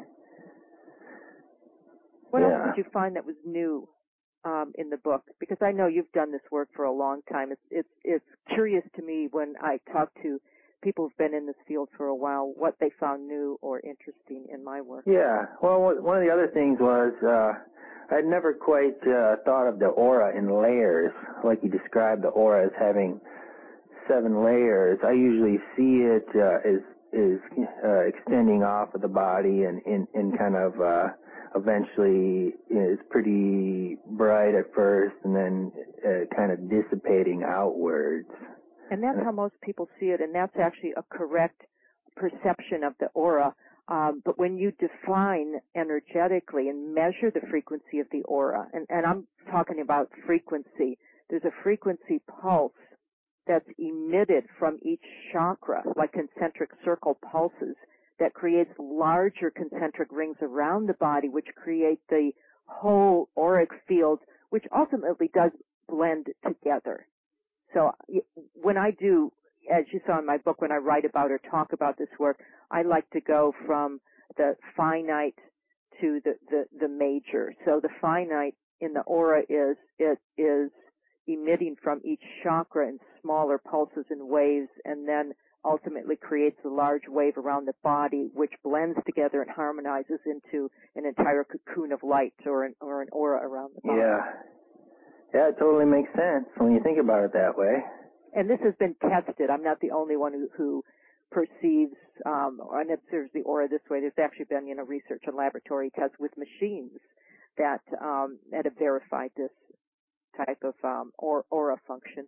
What yeah. else did you find that was new um, in the book? Because I know you've done this work for a long time. It's it's it's curious to me when I talk to people who've been in this field for a while, what they found new or interesting in my work. Yeah. Well, one of the other things was uh, I'd never quite uh, thought of the aura in layers, like you described the aura as having seven layers. I usually see it uh, as is uh, extending off of the body and in and kind of uh, eventually is pretty bright at first and then uh, kind of dissipating outwards. And that's how most people see it, and that's actually a correct perception of the aura. Um, but when you define energetically and measure the frequency of the aura, and, and I'm talking about frequency, there's a frequency pulse that's emitted from each chakra, like concentric circle pulses, that creates larger concentric rings around the body, which create the whole auric field, which ultimately does blend together. So when I do, as you saw in my book, when I write about or talk about this work, I like to go from the finite to the, the, the major. So the finite in the aura is, it is emitting from each chakra in smaller pulses and waves, and then ultimately creates a large wave around the body, which blends together and harmonizes into an entire cocoon of light or an, or an aura around the body. Yeah. Yeah, it totally makes sense when you think about it that way. And this has been tested. I'm not the only one who, who perceives um, and observes the aura this way. There's actually been, you know, research and laboratory tests with machines that um, that have verified this type of um, or, aura function.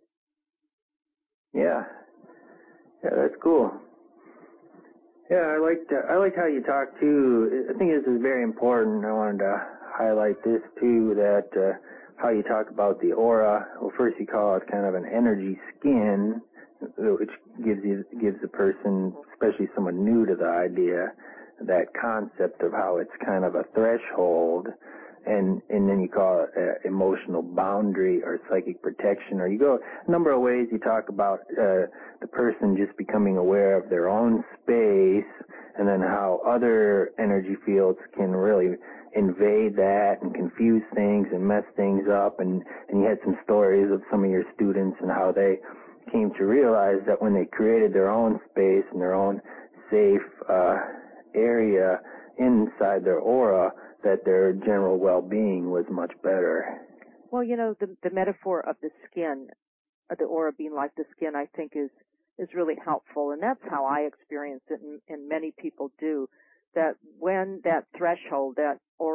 Yeah. Yeah, that's cool. Yeah, I liked uh, I liked how you talked too. I think this is very important. I wanted to highlight this too, that uh, how you talk about the aura. Well, first you call it kind of an energy skin, which gives you gives the person, especially someone new to the idea, that concept of how it's kind of a threshold, and and then you call it uh, emotional boundary or psychic protection, or you go a number of ways. You talk about uh, the person just becoming aware of their own space, and then how other energy fields can really invade that and confuse things and mess things up. And, and you had some stories of some of your students and how they came to realize that when they created their own space and their own safe uh, area inside their aura, that their general well-being was much better. Well, you know, the, the metaphor of the skin, of the aura being like the skin, I think is is really helpful, and that's how I experience it, and, and many people do, that when that threshold, that auric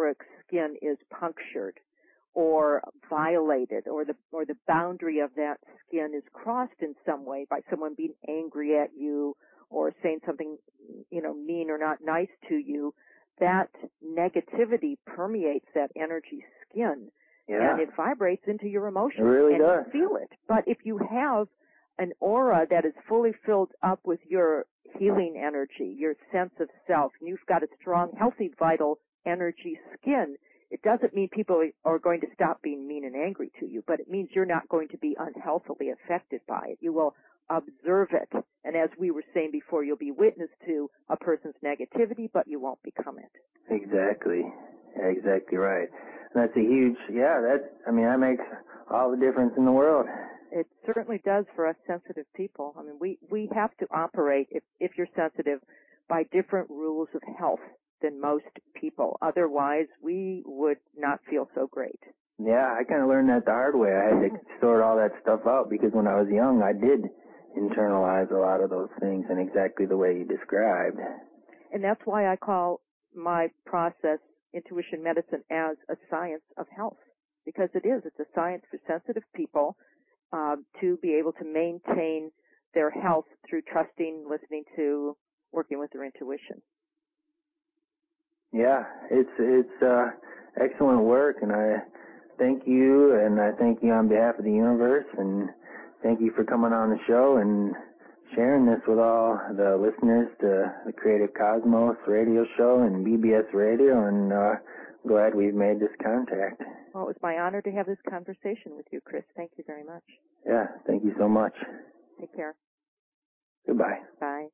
skin is punctured or violated, or the or the boundary of that skin is crossed in some way by someone being angry at you or saying something, you know, mean or not nice to you, that negativity permeates that energy skin, yeah. and it vibrates into your emotions. It really and does. You feel it. But if you have an aura that is fully filled up with your healing energy, your sense of self, and you've got a strong, healthy, vital energy skin, it doesn't mean people are going to stop being mean and angry to you, but it means you're not going to be unhealthily affected by it. You will observe it, and as we were saying before, you'll be witness to a person's negativity, but you won't become it. Exactly. Exactly right. And that's a huge, yeah, that's, I mean, that makes all the difference in the world. It certainly does for us sensitive people. I mean, we, we have to operate, if, if you're sensitive, by different rules of health than most people. Otherwise, we would not feel so great. Yeah, I kind of learned that the hard way. I had to sort all that stuff out because when I was young, I did internalize a lot of those things in exactly the way you described. And that's why I call my process, intuition medicine, as a science of health, because it is. It's a science for sensitive people uh, to be able to maintain their health through trusting, listening to, working with their intuition. Yeah, it's it's uh, excellent work, and I thank you, and I thank you on behalf of the universe, and thank you for coming on the show and sharing this with all the listeners to the Creative Cosmos radio show and B B S Radio, and uh, glad we've made this contact. Well, it was my honor to have this conversation with you, Chris. Thank you very much. Yeah, thank you so much. Take care. Goodbye. Bye.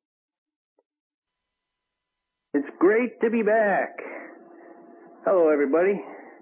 It's great to be back. Hello, everybody.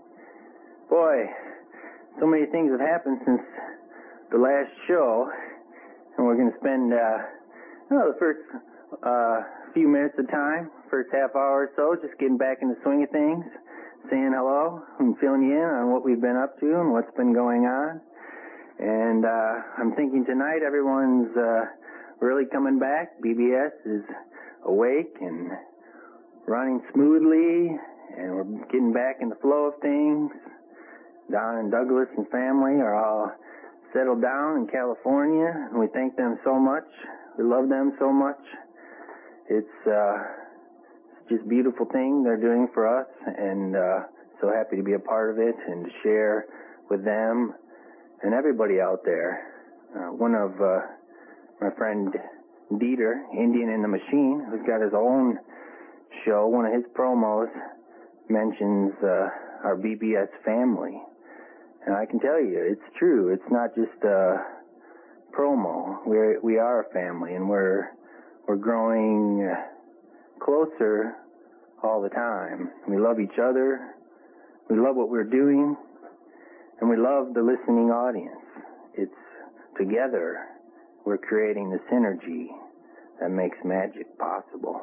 Boy, so many things have happened since the last show, and we're going to spend uh, oh, the first uh, few minutes of time, first half hour or so, just getting back in the swing of things, saying hello and filling you in on what we've been up to and what's been going on. And uh, I'm thinking tonight everyone's uh, really coming back. B B S is awake and running smoothly, and we're getting back in the flow of things. Don and Douglas and family are all settled down in California, and we thank them so much. We love them so much. It's uh, just a beautiful thing they're doing for us, and uh, so happy to be a part of it and to share with them and everybody out there. Uh, one of uh, my friend Dieter, Indian in the Machine, who's got his own show, one of his promos mentions uh, our B B S family. And I can tell you, it's true. It's not just a promo. We're, we are a family, and we're, we're growing closer all the time. We love each other. We love what we're doing. And we love the listening audience. It's together we're creating the synergy that makes magic possible.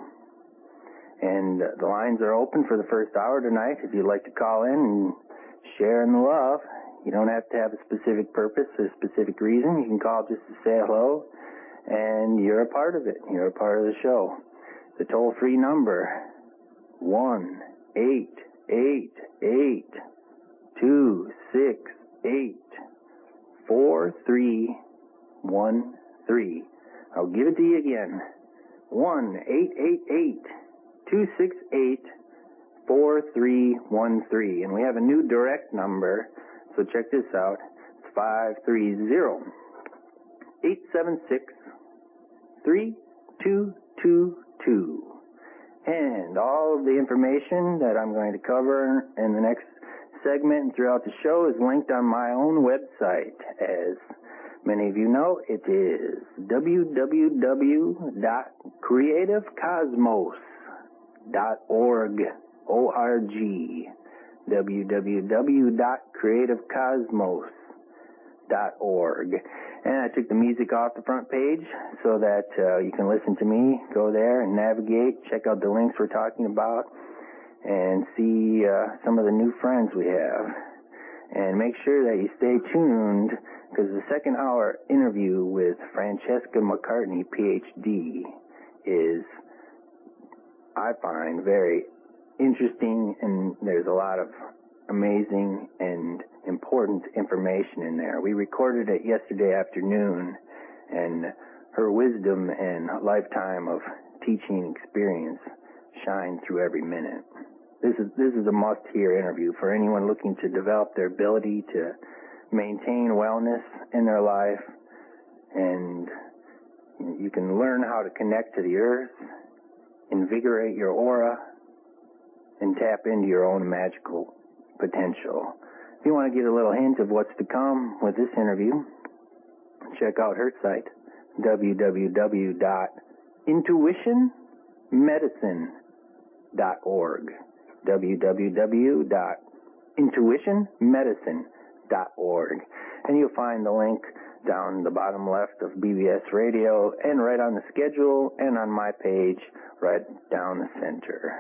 And the lines are open for the first hour tonight. If you'd like to call in and share in the love, you don't have to have a specific purpose or a specific reason. You can call just to say hello, and you're a part of it. You're a part of the show. The toll-free number, one eight eight eight, two six eight, four three one three. I'll give it to you again. one eight eight eight, two six eight, four three one three. And we have a new direct number, so check this out. It's five three zero, eight seven six, three two two two. And all of the information that I'm going to cover in the next segment and throughout the show is linked on my own website. As many of you know, it is w w w dot creative cosmos dot org, O R G, w w w dot creative cosmos dot org. And I took the music off the front page so that uh, you can listen to me, go there and navigate, check out the links we're talking about, and see uh, some of the new friends we have. And make sure that you stay tuned, because the second hour interview with Francesca McCartney, P H D, is, I find, very interesting, and there's a lot of amazing and important information in there. We recorded it yesterday afternoon, and her wisdom and lifetime of teaching experience shine through every minute. This is this is a must-hear interview for anyone looking to develop their ability to maintain wellness in their life, and you can learn how to connect to the earth, invigorate your aura, and tap into your own magical potential. If you want to get a little hint of what's to come with this interview, check out her site, w w w dot intuition medicine dot org. w w w dot intuition medicine dot org. And you'll find the link down the bottom left of B B S Radio and right on the schedule and on my page right down the center.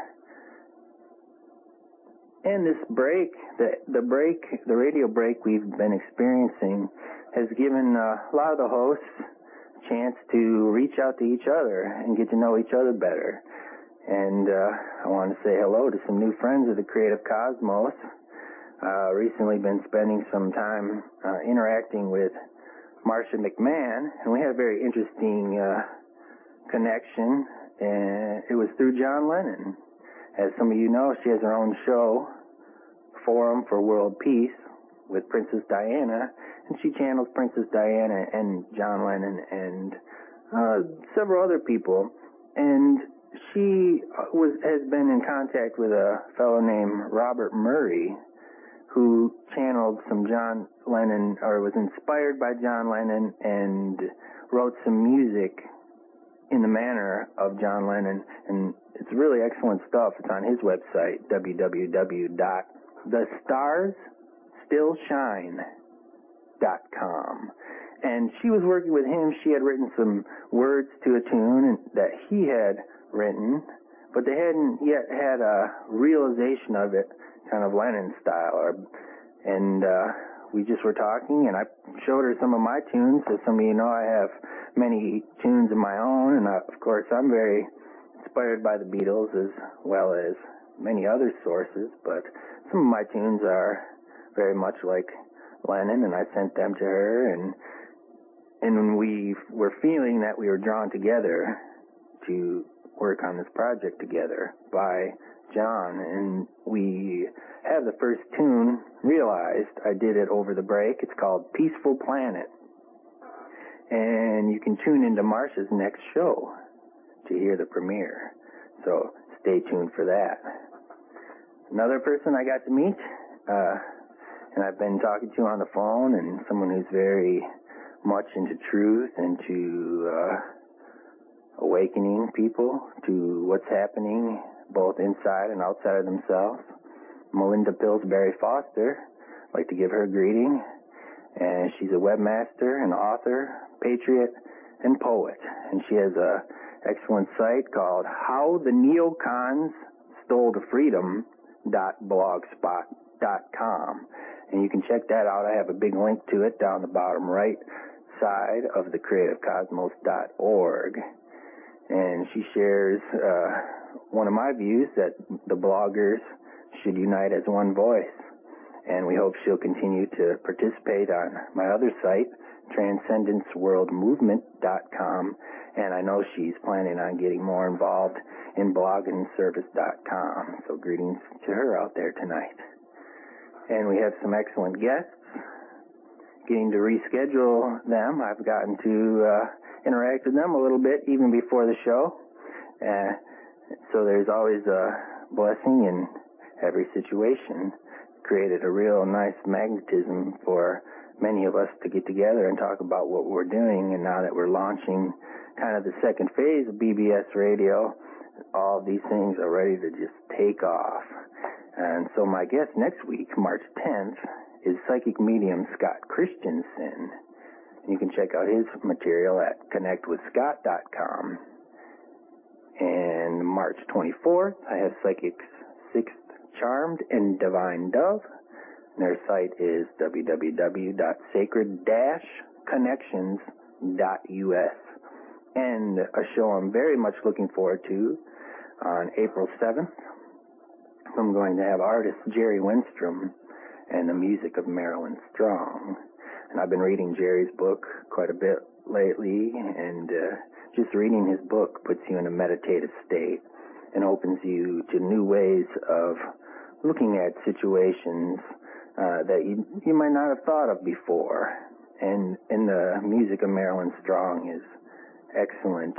And this break, the, the break, the radio break we've been experiencing has given uh, a lot of the hosts a chance to reach out to each other and get to know each other better. And uh, I want to say hello to some new friends of the Creative Cosmos. Uh, recently been spending some time uh, interacting with Marcia McMahon, and we had a very interesting uh, connection, and it was through John Lennon. As some of you know, she has her own show, Forum for World Peace, with Princess Diana, and she channels Princess Diana and John Lennon and uh, several other people. And she was has been in contact with a fellow named Robert Murray, who channeled some John Lennon, or was inspired by John Lennon, and wrote some music in the manner of John Lennon. And it's really excellent stuff. It's on his website, w w w dot the stars still shine dot com. And she was working with him. She had written some words to a tune that he had written, but they hadn't yet had a realization of it, kind of Lennon style. Or, and uh, we just were talking, and I showed her some of my tunes. As some of you know, I have many tunes of my own, and I, of course I'm very inspired by the Beatles as well as many other sources, but some of my tunes are very much like Lennon, and I sent them to her, and and we were feeling that we were drawn together to work on this project together by John, and we have the first tune realized. I did it over the break. It's called Peaceful Planet, and you can tune into Marcia's next show to hear the premiere, so stay tuned for that. Another person I got to meet, uh, and I've been talking to on the phone, and someone who's very much into truth and to uh, awakening people to what's happening both inside and outside of themselves. Melinda Pillsbury Foster, I'd like to give her a greeting. And she's a webmaster, an author, patriot, and poet. And she has a excellent site called How the Neocons Stole the Freedom dot blogspot dot com. And you can check that out. I have a big link to it down the bottom right side of the creative cosmos dot org. And she shares uh, one of my views that the bloggers should unite as one voice. And we hope she'll continue to participate on my other site, transcendence world movement dot com. And I know she's planning on getting more involved in blogging service dot com. So greetings to her out there tonight. And we have some excellent guests. Getting to reschedule them. I've gotten to uh, interact with them a little bit even before the show. Uh, so there's always a blessing in every situation. Created a real nice magnetism for many of us to get together and talk about what we're doing. And now that we're launching kind of the second phase of B B S Radio, all of these things are ready to just take off. And so my guest next week, March tenth, is psychic medium Scott Christensen. You can check out his material at connect with scott dot com. And March twenty-fourth, I have Psychics Sixth Charmed and Divine Dove. Their site is w w w dot sacred dash connections dot u s. And a show I'm very much looking forward to on April seventh, I'm going to have artist Jerry Winstrom and the music of Marilyn Strong. And I've been reading Jerry's book quite a bit lately, and uh, just reading his book puts you in a meditative state and opens you to new ways of looking at situations uh, that you, you might not have thought of before. And in the music of Marilyn Strong is excellent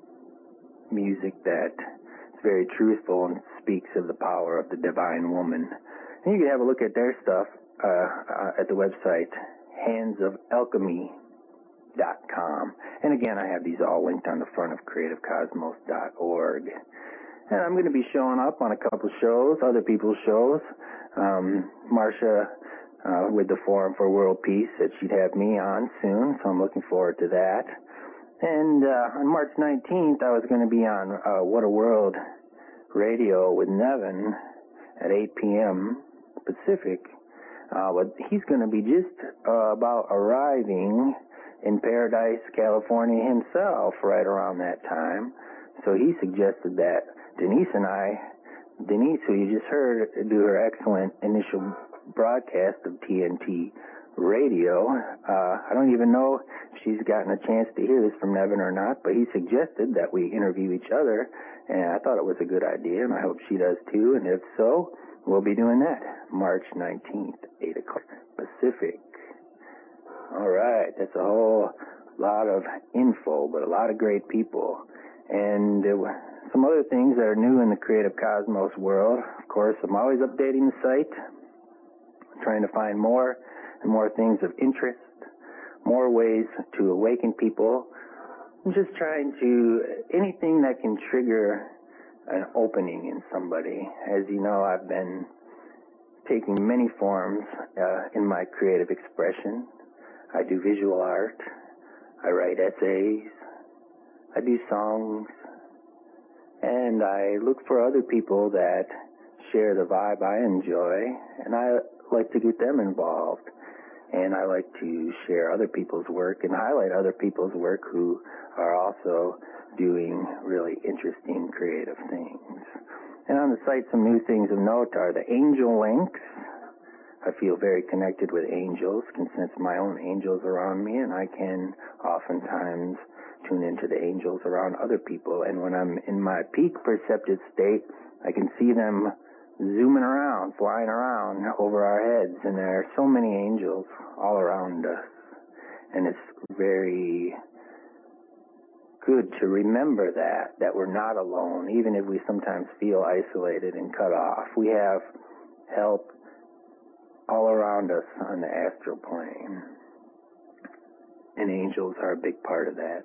music that is very truthful and speaks of the power of the divine woman. And you can have a look at their stuff uh, uh, at the website hands of alchemy dot com. And again, I have these all linked on the front of creative cosmos dot org. And I'm going to be showing up on a couple shows, other people's shows. Um, Marcia, uh, with the Forum for World Peace, said she'd have me on soon, so I'm looking forward to that. And uh, on March nineteenth, I was going to be on uh, What a World Radio with Nevin at eight p.m. Pacific. Uh, but he's going to be just uh, about arriving in Paradise, California himself right around that time. So he suggested that Denise and I, Denise, who you just heard do her excellent initial broadcast of T N T Radio, uh, I don't even know if she's gotten a chance to hear this from Nevin or not, but he suggested that we interview each other, and I thought it was a good idea, and I hope she does too, and if so, we'll be doing that March nineteenth, eight o'clock Pacific. All right, that's a whole lot of info, but a lot of great people. And uh, some other things that are new in the Creative Cosmos world. Of course, I'm always updating the site, trying to find more and more things of interest, more ways to awaken people. I'm just trying to, anything that can trigger an opening in somebody. As you know, I've been taking many forms uh, in my creative expression. I do visual art, I write essays, I do songs, and I look for other people that share the vibe I enjoy, and I like to get them involved. And I like to share other people's work and highlight other people's work who are also doing really interesting creative things. And on the site, some new things of note are the angel links. I feel very connected with angels, can sense my own angels around me, and I can oftentimes tune into the angels around other people. And when I'm in my peak perceptive state, I can see them zooming around, flying around over our heads, and there are so many angels all around us. And it's very good to remember that, that we're not alone, even if we sometimes feel isolated and cut off. We have help all around us on the astral plane. And angels are a big part of that.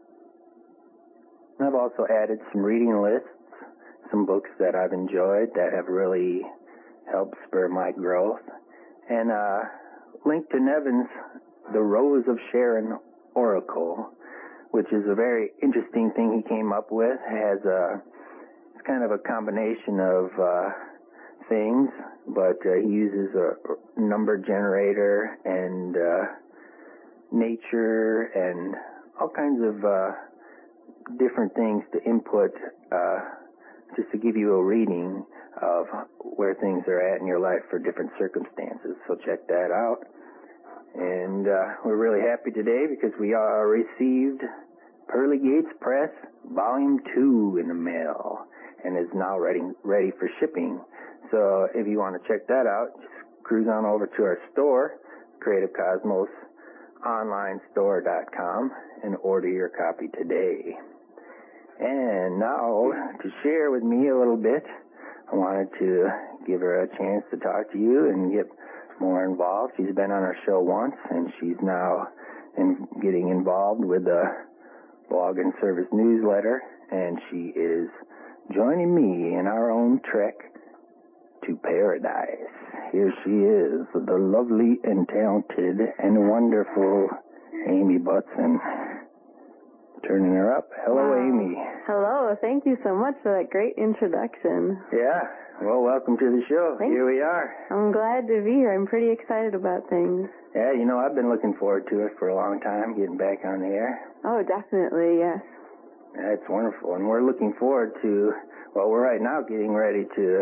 And I've also added some reading lists, some books that I've enjoyed that have really helped spur my growth. And uh, linked to Nevin's The Rose of Sharon Oracle, which is a very interesting thing he came up with. Has a, it's kind of a combination of uh, things, but uh, he uses a number generator and uh, nature and all kinds of uh, different things to input uh, just to give you a reading of where things are at in your life for different circumstances. So check that out. And uh, we're really happy today because we are received Pearly Gates Press Volume two in the mail and is now ready, ready for shipping. So if you want to check that out, just cruise on over to our store, creative cosmos online store dot com, and order your copy today. And now, to share with me a little bit, I wanted to give her a chance to talk to you and get more involved. She's been on our show once, and she's now in getting involved with the blog and service newsletter, and she is joining me in our own trek to paradise. Here she is, the lovely and talented and wonderful Amy Butson. Turning her up. Hello, wow. Amy. Hello. Thank you so much for that great introduction. Yeah. Well, welcome to the show. Thanks. Here we are. I'm glad to be here. I'm pretty excited about things. Yeah, you know, I've been looking forward to it for a long time, getting back on the air. Oh, definitely, yes. That's wonderful. And we're looking forward to, well, we're right now getting ready to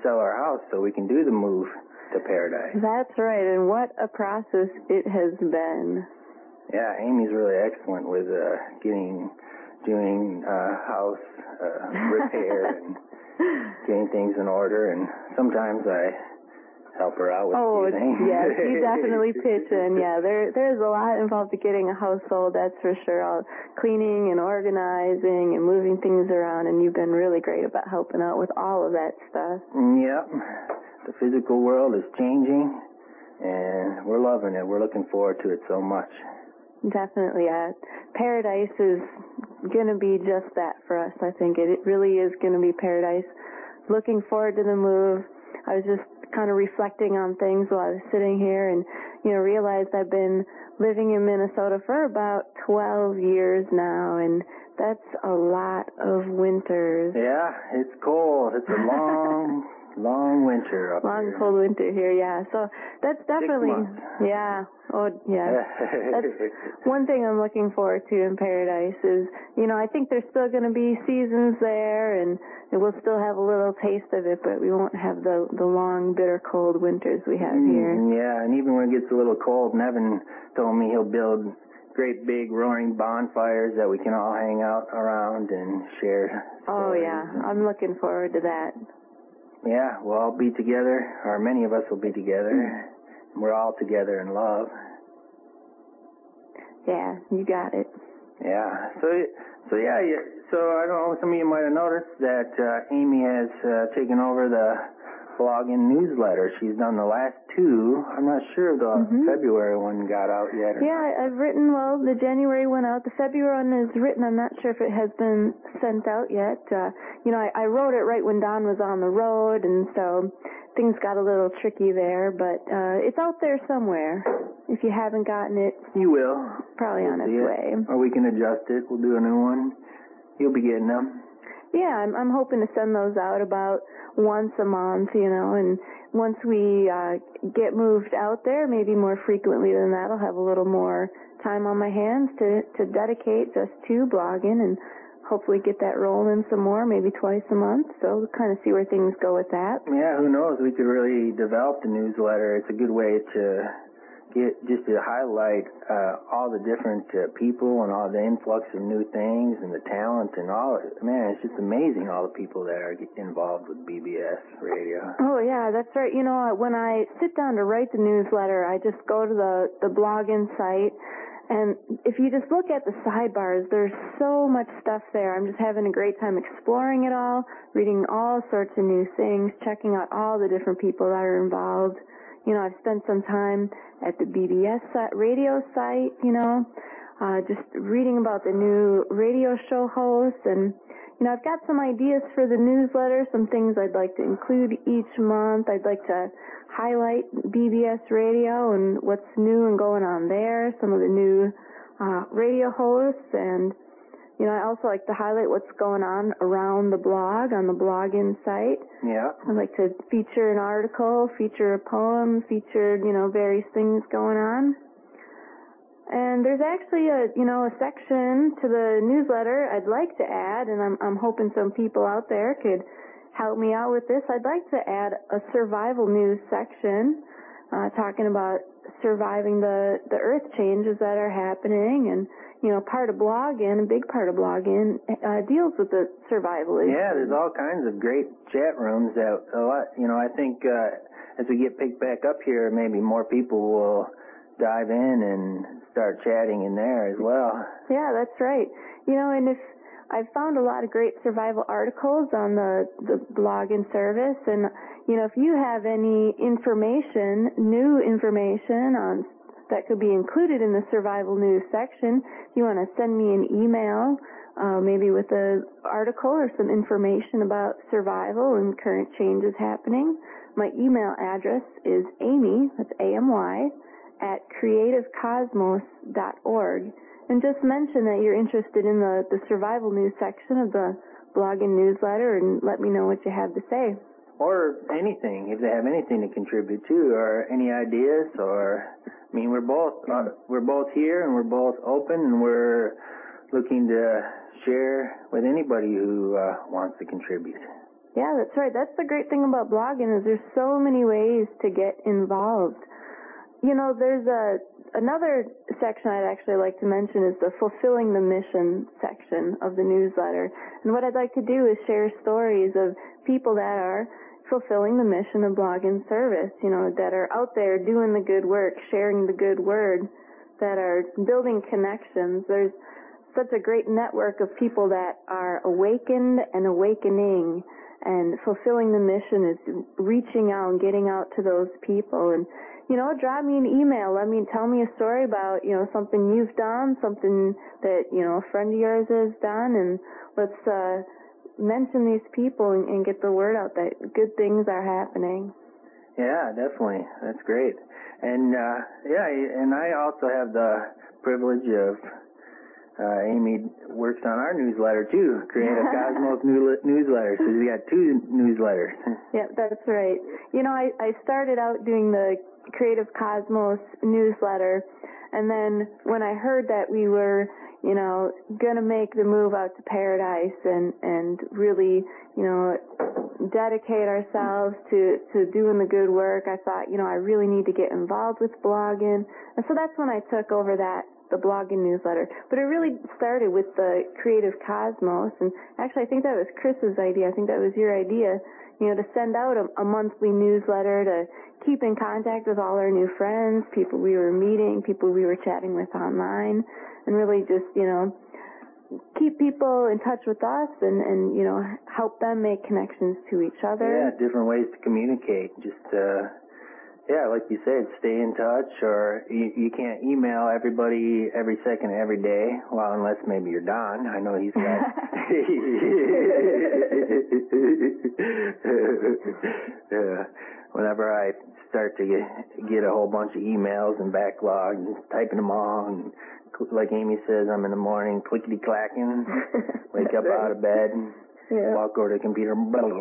sell our house so we can do the move to paradise. That's right, and what a process it has been. Yeah, Amy's really excellent with uh, getting, doing uh, house uh, repair and getting things in order, and sometimes I help her out with oh, things. yes, you definitely pitch in. Yeah, there there's a lot involved to getting a household, that's for sure. All cleaning and organizing and moving things around, and you've been really great about helping out with all of that stuff. Yep. The physical world is changing, and we're loving it. We're looking forward to it so much. Definitely. Uh, paradise is going to be just that for us, I think. It, it really is going to be paradise. Looking forward to the move. I was just kind of reflecting on things while I was sitting here and, you know, realized I've been living in Minnesota for about twelve years now, and that's a lot of winters. Yeah, it's cold. It's a long, long winter up long, here. Long, cold winter here, yeah. So that's definitely, Six months. yeah. Oh, yeah. That's one thing I'm looking forward to in paradise is, you know, I think there's still going to be seasons there, and we'll still have a little taste of it, but we won't have the the long, bitter, cold winters we have here. Mm, yeah, and even when it gets a little cold, Nevin told me he'll build great big roaring bonfires that we can all hang out around and share. Oh, yeah. I'm looking forward to that. Yeah, we'll all be together, or many of us will be together. Mm. We're all together in love. Yeah, you got it. Yeah. So, so yeah. So I don't know. Some of you might have noticed that uh, Amy has uh, taken over the blog and newsletter. She's done the last two. I'm not sure if the mm-hmm. February one got out yet. Or yeah, not. I've written. Well, the January one out. The February one is written. I'm not sure if it has been sent out yet. Uh, you know, I, I wrote it right when Don was on the road, and so things got a little tricky there. But uh, it's out there somewhere. If you haven't gotten it, you will. Probably we'll on its it. way. Or we can adjust it. We'll do a new one. You'll be getting them. Yeah, I'm, I'm hoping to send those out about once a month, you know, and once we uh, get moved out there, maybe more frequently than that, I'll have a little more time on my hands to, to dedicate just to blogging and hopefully get that rolling some more, maybe twice a month. So we'll kind of see where things go with that. Yeah, who knows? We could really develop the newsletter. It's a good way to get just to highlight uh, all the different uh, people and all the influx of new things and the talent and all. Man, it's just amazing all the people that are involved with B B S Radio. Oh yeah, that's right. You know, when I sit down to write the newsletter, I just go to the the blogging site, and if you just look at the sidebars, there's so much stuff there. I'm just having a great time exploring it all, reading all sorts of new things, checking out all the different people that are involved. You know, I've spent some time at the B B S radio site, you know, uh, just reading about the new radio show hosts. And, you know, I've got some ideas for the newsletter, some things I'd like to include each month. I'd like to highlight B B S radio and what's new and going on there, some of the new uh, radio hosts. And, you know, I also like to highlight what's going on around the blog, on the blogging site. Yeah. I like to feature an article, feature a poem, feature, you know, various things going on. And there's actually a, you know, a section to the newsletter I'd like to add, and I'm, I'm hoping some people out there could help me out with this. I'd like to add a survival news section, uh, talking about surviving the, the earth changes that are happening. And, you know, part of blogging, a big part of blogging, uh, deals with the survival issue. Yeah, there's all kinds of great chat rooms that a lot, you know, I think, uh, as we get picked back up here, maybe more people will dive in and start chatting in there as well. Yeah, that's right. You know, and if I've found a lot of great survival articles on the, the blogging service, and, you know, if you have any information, new information on that could be included in the survival news section, if you want to send me an email, uh, maybe with an article or some information about survival and current changes happening, my email address is Amy, that's A M Y, at creative cosmos dot org. And just mention that you're interested in the, the survival news section of the blogging newsletter and let me know what you have to say. Or anything, if they have anything to contribute to, or any ideas, or, I mean, we're both, uh, we're both here and we're both open and we're looking to share with anybody who uh, wants to contribute. Yeah, that's right. That's the great thing about blogging is there's so many ways to get involved. You know, there's a another section I'd actually like to mention is the fulfilling the mission section of the newsletter. And what I'd like to do is share stories of people that are fulfilling the mission of Blog in Service, you know, that are out there doing the good work, sharing the good word, that are building connections. There's such a great network of people that are awakened and awakening, and fulfilling the mission is reaching out and getting out to those people. And you know, drop me an email. Let me tell me a story about, you know, something you've done, something that, you know, a friend of yours has done, and let's uh, mention these people and, and get the word out that good things are happening. Yeah, definitely. That's great. And, uh, yeah, and I also have the privilege of, uh, Amy works on our newsletter too, Creative Cosmos new, newsletter. So we got two newsletters. Yeah, that's right. You know, I, I started out doing the Creative Cosmos newsletter, and then when I heard that we were, you know, going to make the move out to Paradise and, and really, you know, dedicate ourselves to, to doing the good work, I thought, you know, I really need to get involved with blogging. And so that's when I took over that, the blogging newsletter. But it really started with the Creative Cosmos, and actually I think that was Chris's idea. I think that was your idea, you know, to send out a, a monthly newsletter to keep in contact with all our new friends, people we were meeting, people we were chatting with online, and really just, you know, keep people in touch with us and, and you know, help them make connections to each other. Yeah, different ways to communicate. Just, uh, yeah, like you said, stay in touch, or you, you can't email everybody every second, every day. Well, unless maybe you're Don. I know he's got. Yeah. Whenever I start to get, get a whole bunch of emails and backlog, just typing them all, and like Amy says, I'm in the morning clickety-clacking, wake up out of bed, yeah. Walk over to the computer.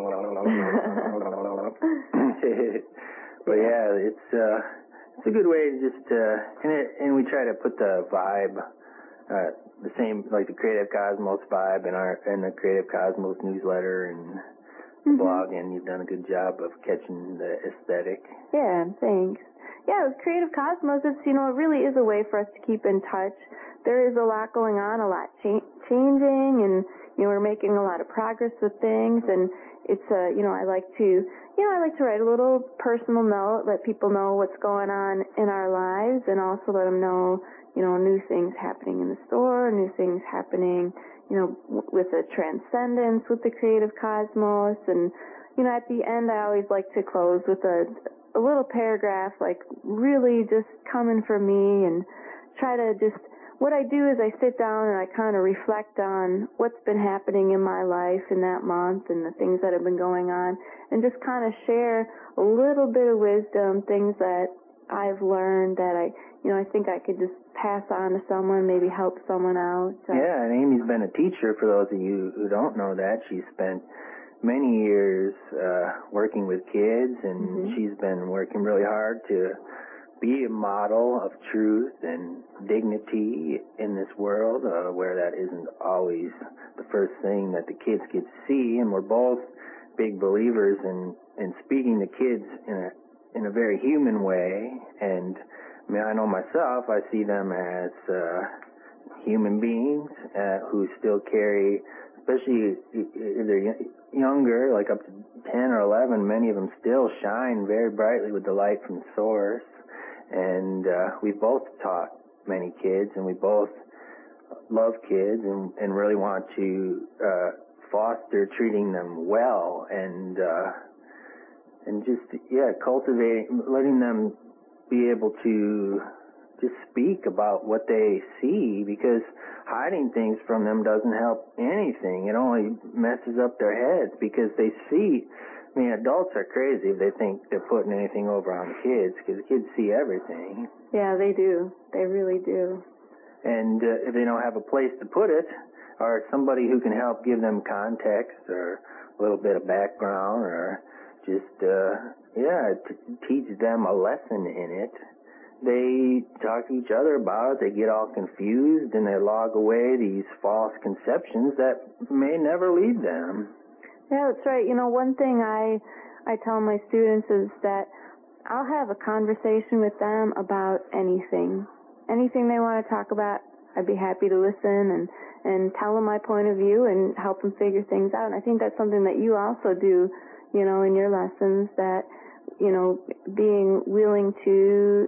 But yeah, it's uh, it's a good way to just uh, and it, and we try to put the vibe, uh, the same like the Creative Cosmos vibe in our in the Creative Cosmos newsletter and mm-hmm. blog, and you've done a good job of catching the aesthetic. Yeah, thanks. Yeah, with Creative Cosmos, it's, you know, it really is a way for us to keep in touch. There is a lot going on, a lot cha- changing, and you know, we're making a lot of progress with things, and it's uh, you know, I like to. You know, I like to write a little personal note, let people know what's going on in our lives, and also let them know, you know, new things happening in the store, new things happening, you know, w- with the transcendence, with the Creative Cosmos. And, you know, at the end, I always like to close with a, a little paragraph, like really just coming from me, and try to just, what I do is I sit down and I kind of reflect on what's been happening in my life in that month and the things that have been going on, and just kind of share a little bit of wisdom, things that I've learned that I, you know, I think I could just pass on to someone, maybe help someone out. So. Yeah, and Amy's been a teacher. For those of you who don't know that, she's spent many years uh, working with kids, and mm-hmm. she's been working really hard to be a model of truth and dignity in this world, uh, where that isn't always the first thing that the kids get to see. And we're both big believers in, in speaking to kids in a in a very human way. And I mean, I know myself, I see them as uh, human beings uh, who still carry, especially if they're younger, like up to ten or eleven, many of them still shine very brightly with the light from the source. And uh, we both taught many kids, and we both love kids, and, and really want to uh, foster treating them well, and uh, and just yeah, cultivating, letting them be able to just speak about what they see, because hiding things from them doesn't help anything. It only messes up their heads, because they see. I mean, adults are crazy if they think they're putting anything over on kids, because kids see everything. Yeah, they do. They really do. And uh, if they don't have a place to put it, or somebody who can help give them context or a little bit of background, or just, uh, yeah, t- teach them a lesson in it, they talk to each other about it, they get all confused, and they log away these false conceptions that may never leave them. Yeah, that's right. You know, one thing I I tell my students is that I'll have a conversation with them about anything. Anything they want to talk about, I'd be happy to listen and, and tell them my point of view and help them figure things out. And I think that's something that you also do, you know, in your lessons, that, you know, being willing to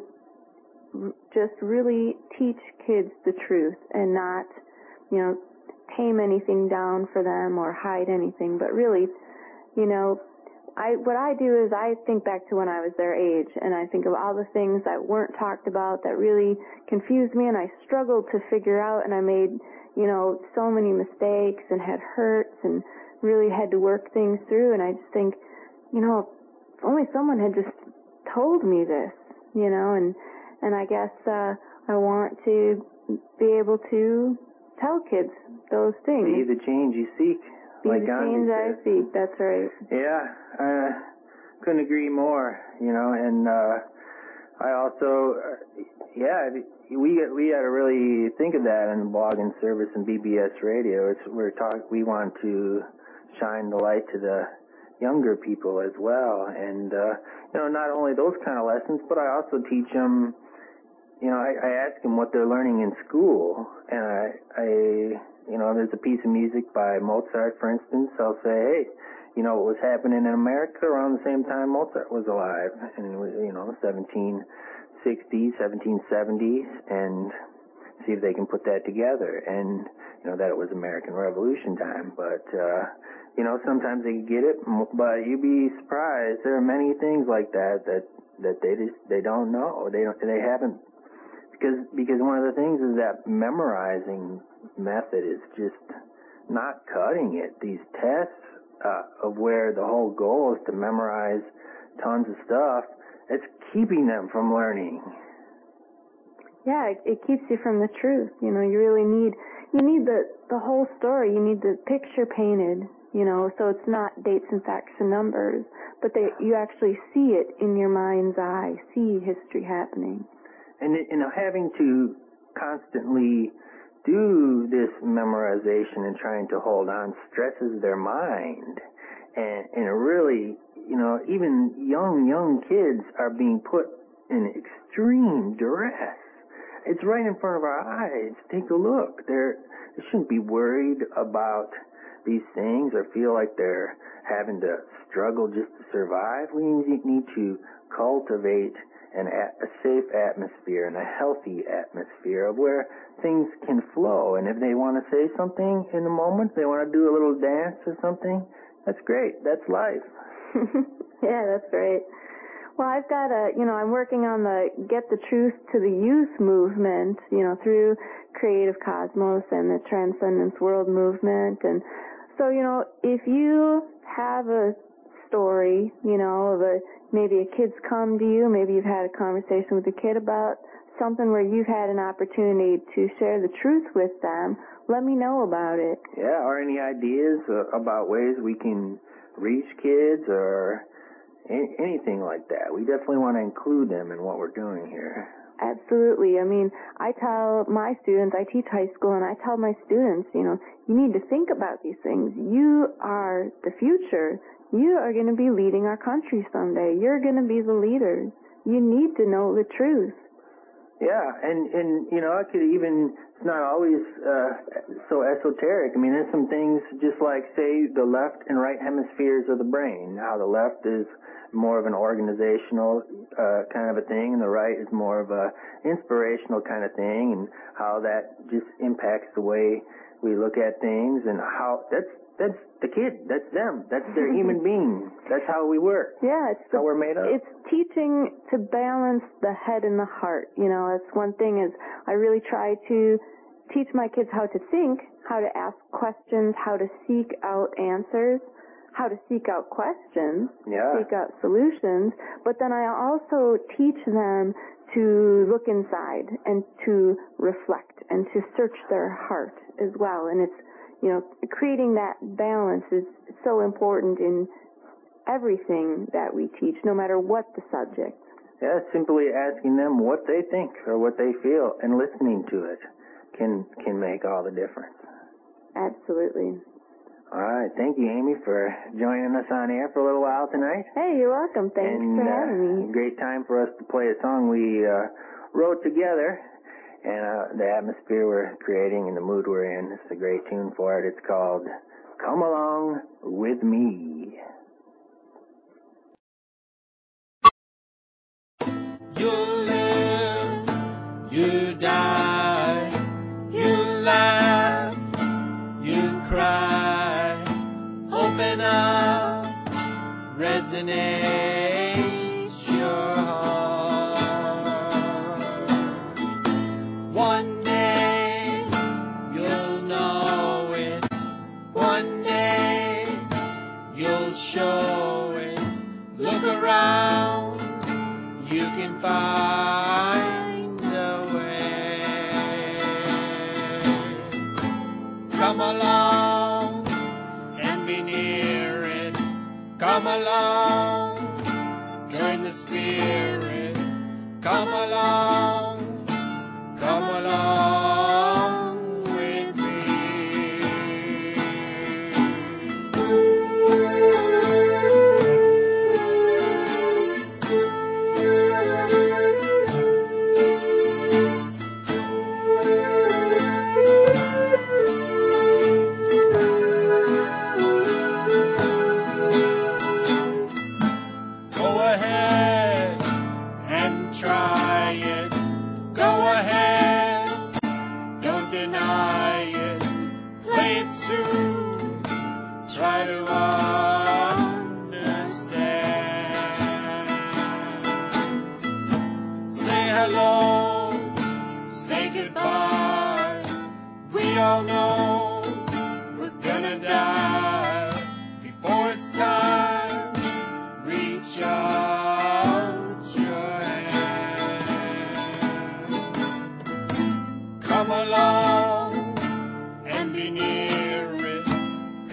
just really teach kids the truth and not, you know, tame anything down for them or hide anything, but really, you know, I what I do is I think back to when I was their age, and I think of all the things that weren't talked about that really confused me, and I struggled to figure out, and I made, you know, so many mistakes and had hurts and really had to work things through, and I just think, you know, if only someone had just told me this, you know, and and I guess uh, I want to be able to tell kids those things. Be the change you seek. Be like the change I seek. That's right. Yeah, I uh, couldn't agree more. You know, and uh, I also, uh, yeah, we we got to really think of that in the blogging service and B B S radio. It's we're talk. We want to shine the light to the younger people as well, and uh, you know, not only those kind of lessons, but I also teach them. You know, I, I ask them what they're learning in school, and I, I, you know, there's a piece of music by Mozart, for instance. I'll say, hey, you know, what was happening in America around the same time Mozart was alive, and it was, you know, seventeen sixties, seventeen seventies, and see if they can put that together. And you know that it was American Revolution time, but uh, you know, sometimes they get it, but you'd be surprised. There are many things like that that that they just they don't know. They don't. They haven't. Because because one of the things is that memorizing method is just not cutting it. These tests uh, of where the whole goal is to memorize tons of stuff, it's keeping them from learning. Yeah, it, it keeps you from the truth. You know, you really need you need the the whole story. You need the picture painted. You know, so it's not dates and facts and numbers, but they you actually see it in your mind's eye. See history happening. And, you know, having to constantly do this memorization and trying to hold on stresses their mind. And, and it really, you know, even young, young kids are being put in extreme duress. It's right in front of our eyes. Take a look. They're, they shouldn't be worried about these things or feel like they're having to struggle just to survive. We need to cultivate An at, a safe atmosphere and a healthy atmosphere of where things can flow. And if they want to say something in the moment, they want to do a little dance or something, that's great. That's life. Yeah, that's great. Well, I've got a, you know, I'm working on the Get the Truth to the Youth movement, you know, through Creative Cosmos and the Transcendence World movement. And so, you know, if you have a story, you know, of a maybe a kid's come to you, maybe you've had a conversation with a kid about something where you've had an opportunity to share the truth with them, let me know about it. Yeah, or any ideas about ways we can reach kids or anything like that. We definitely want to include them in what we're doing here. Absolutely. I mean, I tell my students, I teach high school, and I tell my students, you know, you need to think about these things. You are the future. You are going to be leading our country someday. You're going to be the leaders. You need to know the truth. Yeah, and, and you know, it could even, it's not always uh, so esoteric. I mean, there's some things just like, say, the left and right hemispheres of the brain. How the left is more of an organizational uh, kind of a thing, and the right is more of a inspirational kind of thing, and how that just impacts the way we look at things, and how that's that's the kid, that's them, that's their human being, that's how we work. Yeah, it's the, how we're made up. It's teaching to balance the head and the heart. You know, that's one thing is I really try to teach my kids how to think, how to ask questions, how to seek out answers, how to seek out questions, yeah. seek out solutions, but then I also teach them to look inside and to reflect and to search their heart as well. And it's, you know, creating that balance is so important in everything that we teach, no matter what the subject. Yeah, simply asking them what they think or what they feel and listening to it can can make all the difference. Absolutely. All right. Thank you, Amy, for joining us on air for a little while tonight. Hey, you're welcome. Thanks and, for having uh, me. Great time for us to play a song we uh, wrote together, and uh, the atmosphere we're creating and the mood we're in. It's a great tune for it. It's called Come Along With Me. You live, you die, you laugh, you cry, open up, resonate your heart. One day you'll know it, one day you'll show it. Look around, you can find a way. Come along and be near it. Come along, join the spirit. Come along, come along with me. Go ahead and try it. Go ahead, don't deny it. Play it soon. Try to understand. Say hello, say goodbye. We all know